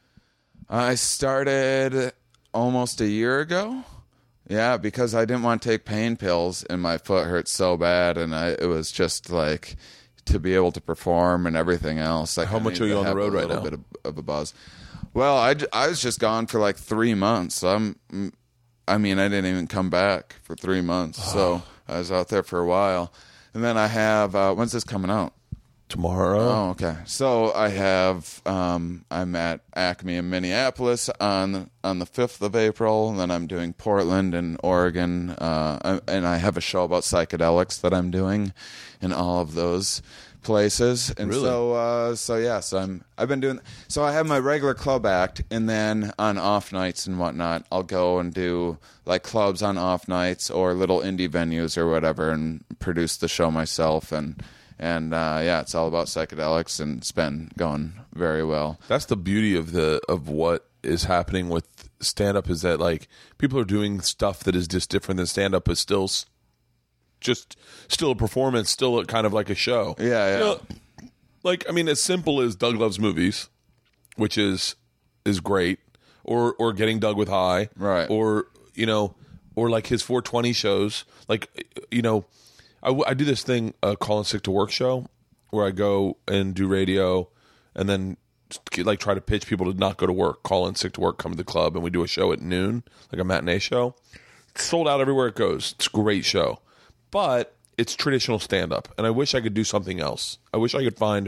I started almost a year ago. Yeah, because I didn't want to take pain pills, and my foot hurt so bad, and I, it was just like to be able to perform and everything else. Like, How I much needed are you to on the have road a right little now? Bit of, of a buzz. Well, I, j- I was just gone for like three months. So I'm, mm, I mean, I didn't even come back for three months. So I was out there for a while, and then I have. Uh, when's this coming out? tomorrow. Oh, okay. So I have um, I'm at Acme in Minneapolis on on the fifth of April, and then I'm doing Portland and Oregon, uh, and I have a show about psychedelics that I'm doing in all of those places. And Really? so uh, so yeah, so I'm I've been doing so I have my regular club act, and then on off nights and whatnot, I'll go and do like clubs on off nights or little indie venues or whatever, and produce the show myself. And And uh, yeah, it's all about psychedelics, and it's been going very well. That's the beauty of the of what is happening with stand up, is that like people are doing stuff that is just different than stand up, but still s- just still a performance, still a, kind of like a show. Yeah, yeah. You know, like I mean, as simple as Doug Loves Movies, which is is great, or or Getting Doug with High, Right. Or you know, or like his four twenty shows, like you know. I, w- I do this thing, uh, Calling Sick to Work show, where I go and do radio, and then like try to pitch people to not go to work, call in sick to work, come to the club, and we do a show at noon, like a matinee show. It's sold out everywhere it goes. It's a great show, but it's traditional stand up, and I wish I could do something else. I wish I could find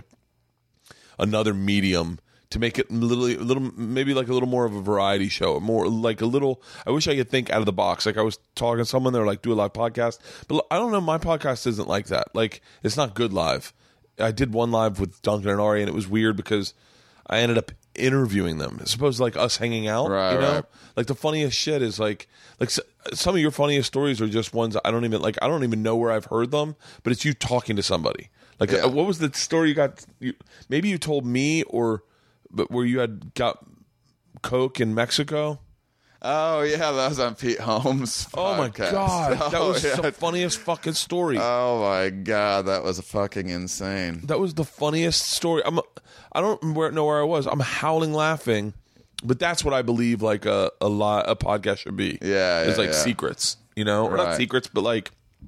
another medium to make it a little, a little, maybe like a little more of a variety show, more like a little. I wish I could think out of the box. Like I was talking to someone, they were like, "Do a live podcast," but I don't know. My podcast isn't like that. Like it's not good live. I did one live with Duncan and Ari, and it was weird because I ended up interviewing them. It's supposed to like us hanging out, Right, you know. right. Like the funniest shit is like, like s- some of your funniest stories are just ones I don't even like. I don't even know where I've heard them, but it's you talking to somebody. Like, Yeah. uh, what was the story you got? You, maybe you told me, or but where you had got coke in Mexico. Oh yeah, that was on Pete Holmes' Oh my podcast. god, that Oh, was yeah. the funniest fucking story. Oh my god, that was fucking insane. That was the funniest story. I'm, I don't know where I was. I'm howling laughing, but that's what I believe. Like a a, lot, a podcast should be. Yeah, it's yeah, like yeah. secrets, you know, or not Right. secrets, but like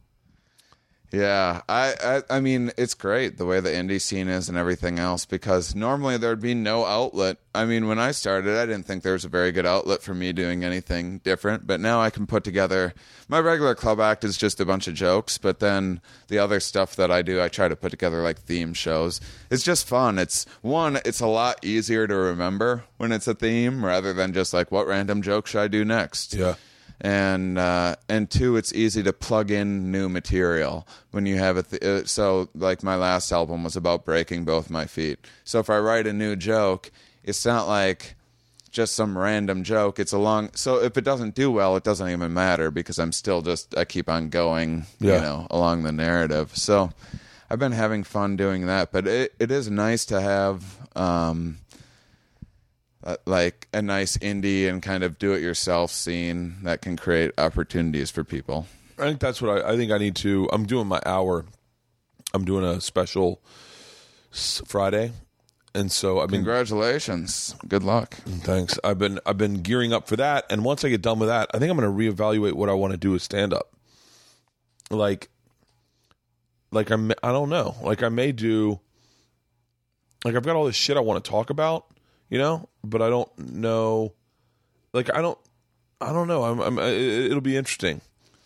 Yeah, I, I I mean, it's great the way the indie scene is and everything else, because normally there'd be no outlet. I mean, when I started, I didn't think there was a very good outlet for me doing anything different, but now I can put together, my regular club act is just a bunch of jokes, but then the other stuff that I do, I try to put together like theme shows. It's just fun. It's one, it's a lot easier to remember when it's a theme rather than just like, what random joke should I do next? yeah. and uh, and two, it's easy to plug in new material when you have a th- uh, so like my last album was about breaking both my feet. So if I write a new joke, it's not like just some random joke. It's a long. So if it doesn't do well, it doesn't even matter because I'm still just I keep on going, Yeah. you know, along the narrative. So I've been having fun doing that, but it it is nice to have. Um, Uh, like a nice indie and kind of do-it-yourself scene that can create opportunities for people. I think that's what I, I think I need to. I'm doing my hour. I'm doing a special s- Friday, and so I've been. Congratulations. Good luck. Thanks. I've been I've been gearing up for that, and once I get done with that, I think I'm going to reevaluate what I want to do with stand up. Like, like I I don't know. Like I may do. Like I've got all this shit I want to talk about, you know, but I don't know. Like I don't, I don't know. I'm, I'm. it- It'll be interesting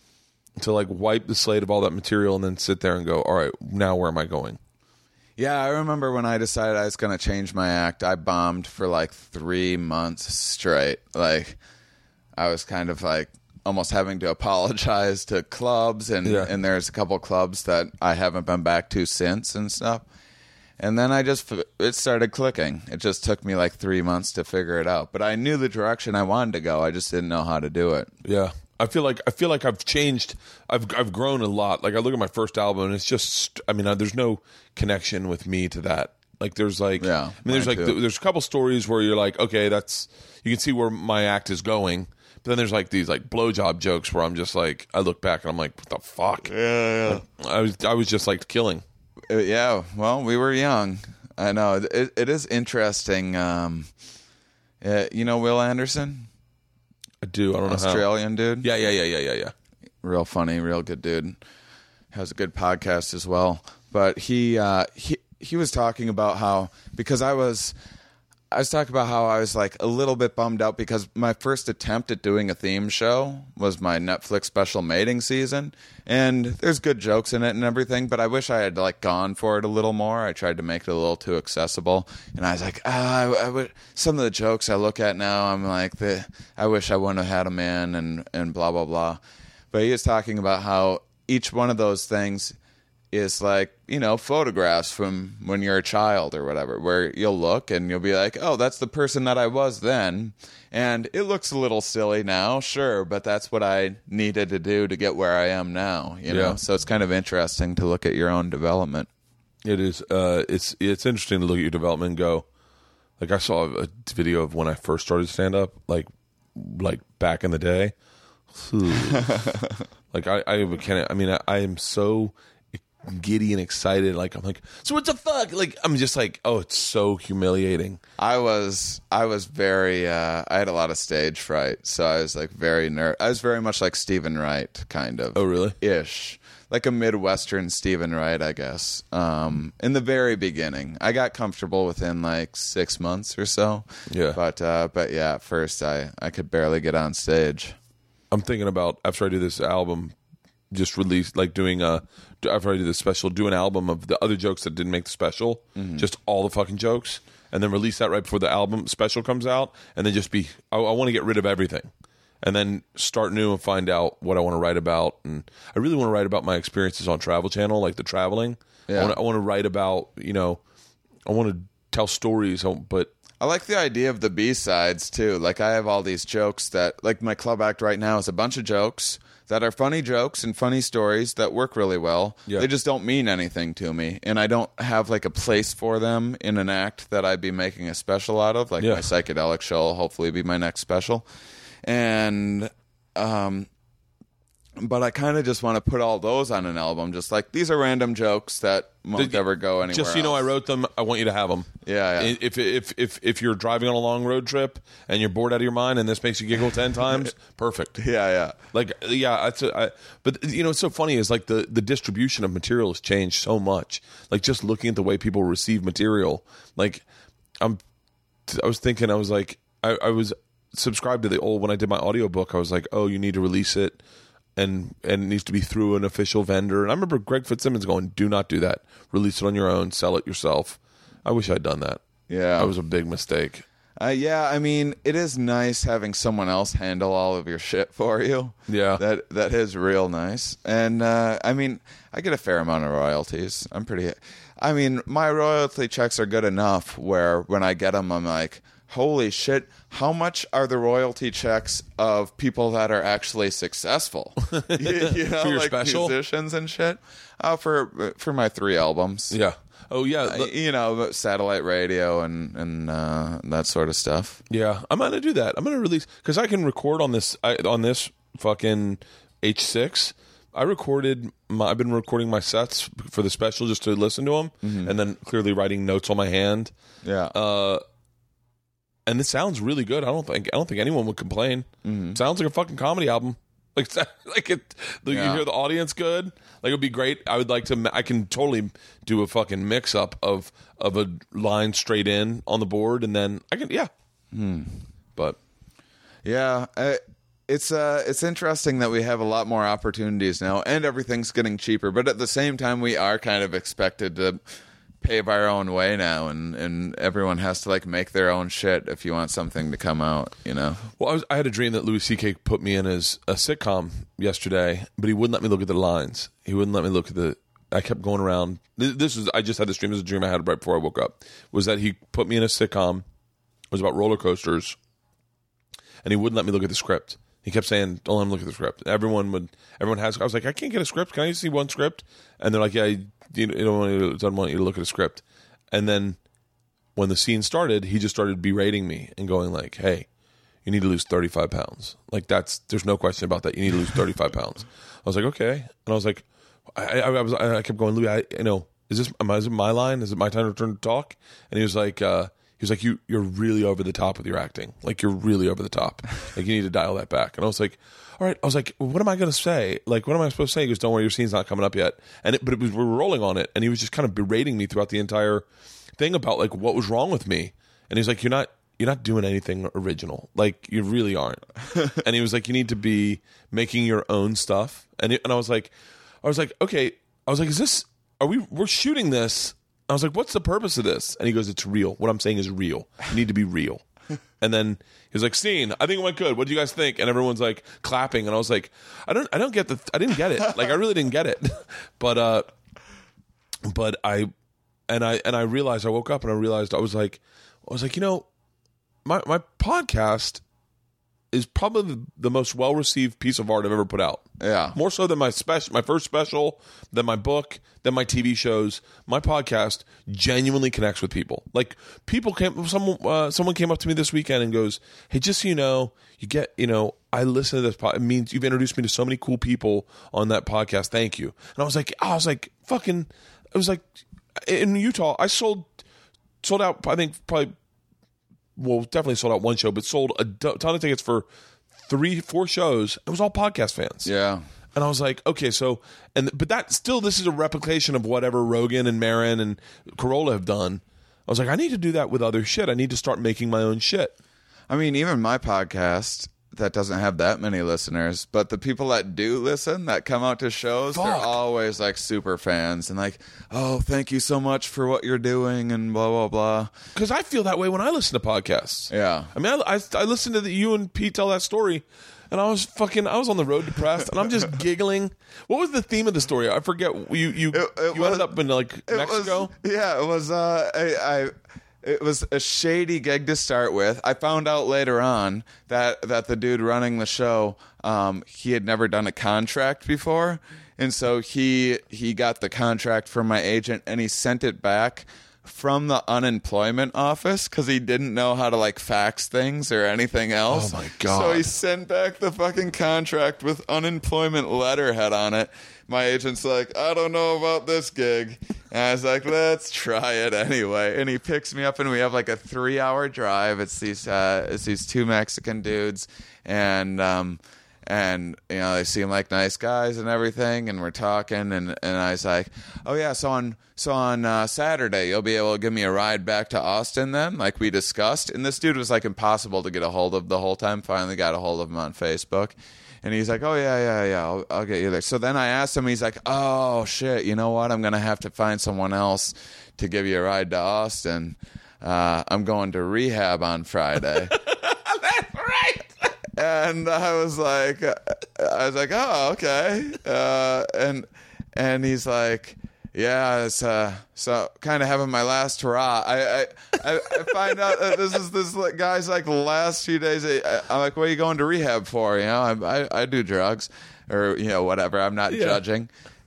to like wipe the slate of all that material and then sit there and go, all right, now where am I going? Yeah, I remember when I decided I was going to change my act, I bombed for like three months straight. Like, I was kind of like almost having to apologize to clubs, and, Yeah. and there's a couple clubs that I haven't been back to since and stuff. And then I just, it started clicking. It just took me like three months to figure it out. But I knew the direction I wanted to go. I just didn't know how to do it. Yeah, I feel like I feel like I've changed. I've I've grown a lot. Like I look at my first album, and it's just. I mean, uh, there's no connection with me to that. Like there's like. Yeah, I mean, there's mine like too. th- there's a couple stories where you're like, okay, that's you can see where my act is going. But then there's like these like blowjob jokes where I'm just like, I look back and I'm like, what the fuck? Yeah, yeah. I was I was just like killing. Uh, yeah, well, we were young. I know. It, it is interesting. Um, uh, you know Will Anderson? I do. I don't know how. Australian dude? Yeah, yeah, yeah, yeah, yeah, yeah. Real funny, real good dude. Has a good podcast as well. But he uh, he he was talking about how, because I was I was talking about how I was like a little bit bummed out because my first attempt at doing a theme show was my Netflix special Mating Season, and there's good jokes in it and everything, but I wish I had like gone for it a little more. I tried to make it a little too accessible, and I was like, ah, I, I would, some of the jokes I look at now, I'm like, the, I wish I wouldn't have had them in, and, and blah, blah, blah. But he was talking about how each one of those things is like, you know, photographs from when you're a child or whatever, where you'll look and you'll be like, oh, that's the person that I was then. And it looks a little silly now, sure, but that's what I needed to do to get where I am now, you know? Yeah. So it's kind of interesting to look at your own development. It is. Uh, it's it's interesting to look at your development and go, like I saw a video of when I first started stand-up, like like back in the day. Like I, I can't, I mean, I, I am so giddy and excited. Like I'm like, so what the fuck? Like I'm just like, oh, it's so humiliating. I was I was very uh, I had a lot of stage fright, so I was like very ner- I was very much like Stephen Wright, kind of. Oh, really? Ish, like a Midwestern Stephen Wright, I guess. Um, in the very beginning, I got comfortable within like six months or so. Yeah. But uh, but yeah, at first I I could barely get on stage. I'm thinking about after I do this album, just release like doing a after I do this special, do an album of the other jokes that didn't make the special, mm-hmm. just all the fucking jokes, and then release that right before the album special comes out, and then just be I, I want to get rid of everything, and then start new and find out what I want to write about, and I really want to write about my experiences on Travel Channel, like the traveling. Yeah. I want to, I want to write about, you know, I want to tell stories, but. I like the idea of the B-sides, too. Like, I have all these jokes that... Like, my club act right now is a bunch of jokes that are funny jokes and funny stories that work really well. Yeah. They just don't mean anything to me. And I don't have, like, a place for them in an act that I'd be making a special out of. Like, yeah. my psychedelic show will hopefully be my next special. And... um But I kind of just want to put all those on an album. Just like, these are random jokes that won't Did, ever go anywhere Just so you know, else. I wrote them. I want you to have them. Yeah, yeah. If, if if if if you're driving on a long road trip and you're bored out of your mind and this makes you giggle ten times, perfect. Yeah, yeah. Like, yeah, that's a, I, but you know, what's so funny is like the, the distribution of material has changed so much. Like just looking at the way people receive material. Like, I'm, I was thinking, I was like, I, I was subscribed to the old when I did my audiobook. I was like, oh, you need to release it. And and it needs to be through an official vendor. And I remember Greg Fitzsimmons going, do not do that. Release it on your own. Sell it yourself. I wish I'd done that. Yeah. That was a big mistake. Uh, yeah, I mean, it is nice having someone else handle all of your shit for you. Yeah. That that is real nice. And, uh, I mean, I get a fair amount of royalties. I'm pretty... I mean, my royalty checks are good enough where when I get them, I'm like... Holy shit, how much are the royalty checks of people that are actually successful? you, you know, For your like special? musicians and shit? Uh, for for my three albums. Yeah. Oh, yeah. Uh, you know, satellite radio and, and uh, that sort of stuff. Yeah. I'm going to do that. I'm going to release... Because I can record on this I, on this fucking H six. I recorded... My, I've been recording my sets for the special just to listen to them. Mm-hmm. And then clearly writing notes on my hand. Yeah. Uh... And it sounds really good. I don't think I don't think anyone would complain. Mm-hmm. It sounds like a fucking comedy album. Like like it. Like yeah. You hear the audience good. Like it would be great. I would like to. I can totally do a fucking mix up of of a line straight in on the board, and then I can yeah. Hmm. But yeah, I, it's uh it's interesting that we have a lot more opportunities now, and everything's getting cheaper. But at the same time, we are kind of expected to pave our own way now, and, and everyone has to like make their own shit if you want something to come out, you know. Well, I, was, I had a dream that Louis C K put me in as a sitcom yesterday, but he wouldn't let me look at the lines. He wouldn't let me look at the. I kept going around. This is I just had this dream. This is a dream I had right before I woke up. Was that he put me in a sitcom? It was about roller coasters, and he wouldn't let me look at the script. He kept saying, "Don't let him look at the script." Everyone would. Everyone has. I was like, "I can't get a script. Can I see one script?" And they're like, "Yeah, you, you don't want you, doesn't want you to look at a script." And then when the scene started, he just started berating me and going like, "Hey, you need to lose thirty-five pounds. Like that's there's no question about that. You need to lose thirty-five pounds." I was like, "Okay," and I was like, I, I, I was I kept going, "Louis, I, you know, is this am I, is it my line? Is it my time to turn to talk?" And he was like. uh He was like, you, you're really over the top with your acting. Like, you're really over the top. Like, you need to dial that back. And I was like, all right. I was like, what am I going to say? Like, what am I supposed to say? He goes, don't worry, your scene's not coming up yet. And it, but it was, we were rolling on it. And he was just kind of berating me throughout the entire thing about, like, what was wrong with me. and he's like, "You're not you're not doing anything original. Like you really aren't." And he was like, "You need to be making your own stuff." And it, and I was like, I was like, okay. I was like, "Is this? Are we? We're shooting this?" I was like, "What's the purpose of this?" And he goes, "It's real. What I'm saying is real. You need to be real." And then he was like, "Scene, I think it went good. What do you guys think?" And everyone's like clapping, and I was like, "I don't, I don't get the, I didn't get it. Like, I really didn't get it." But, uh, but I, and I, and I realized, I woke up and I realized I was like, I was like, you know, my my podcast is probably the, the most well received piece of art I've ever put out. Yeah, more so than my special, my first special, than my book, than my T V shows. My podcast genuinely connects with people. Like people came, someone, uh, someone came up to me this weekend and goes, "Hey, just so you know, you get, you know, I listen to this. Pod- it means you've introduced me to so many cool people on that podcast. Thank you." And I was like, I was like, fucking, it was like in Utah, I sold sold out. I think probably, well, definitely sold out one show, but sold a ton of tickets for three, four shows. It was all podcast fans. Yeah. And I was like, okay, so, and but that still, this is a replication of whatever Rogan and Maron and Carolla have done. I was like, I need to do that with other shit. I need to start making my own shit. I mean, even my podcast that doesn't have that many listeners, but the people that do listen, that come out to shows, Fuck. they're always like super fans and like, "Oh, thank you so much for what you're doing," and blah blah blah. Because I feel that way when I listen to podcasts. Yeah. I mean, I, I, I listened to the, you and Pete tell that story, and I was fucking, I was on the road depressed, and I'm just giggling. What was the theme of the story? I forget. You you It- it you was- ended up in like It Mexico. was, yeah, it was. Uh, I, I it was a shady gig to start with. I found out later on that that the dude running the show, um, he had never done a contract before, and so he he got the contract from my agent, and he sent it back from the unemployment office because he didn't know how to like fax things or anything else. Oh, my God. So he sent back the fucking contract with unemployment letterhead on it. My agent's like, "I don't know about this gig." And I was like, "Let's try it anyway." And he picks me up, and we have like a three-hour drive. It's these, uh, it's these two Mexican dudes, and um, and you know they seem like nice guys and everything. And we're talking, and, and I was like, "Oh yeah, so on so on uh, Saturday you'll be able to give me a ride back to Austin then, like we discussed." And this dude was like impossible to get a hold of the whole time. Finally got a hold of him on Facebook. And he's like, "Oh, yeah, yeah, yeah, I'll, I'll get you there." So then I asked him, he's like, "Oh, shit, you know what? I'm going to have to find someone else to give you a ride to Austin. Uh, I'm going to rehab on Friday." That's right. And I was like, uh, I was like, "Oh, okay." Uh, and and he's like, "Yeah, it's uh, so kind of having my last hurrah." I I, I, I find out that this is this like, guy's like last few days. I, I'm like, "What are you going to rehab for?" You know, I I, I do drugs or you know whatever. I'm not Yeah. judging.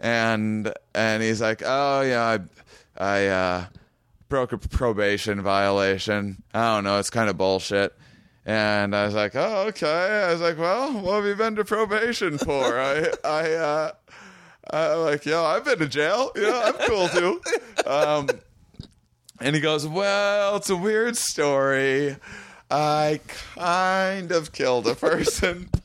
And and he's like, "Oh yeah, I I uh, broke a probation violation. I don't know. It's kind of bullshit." And I was like, "Oh, okay." I was like, "Well, what have you been to probation for?" I I. uh I'm like, "Yo, I've been to jail. You know, I'm cool too." Um, and he goes, "Well, it's a weird story. I kind of killed a person."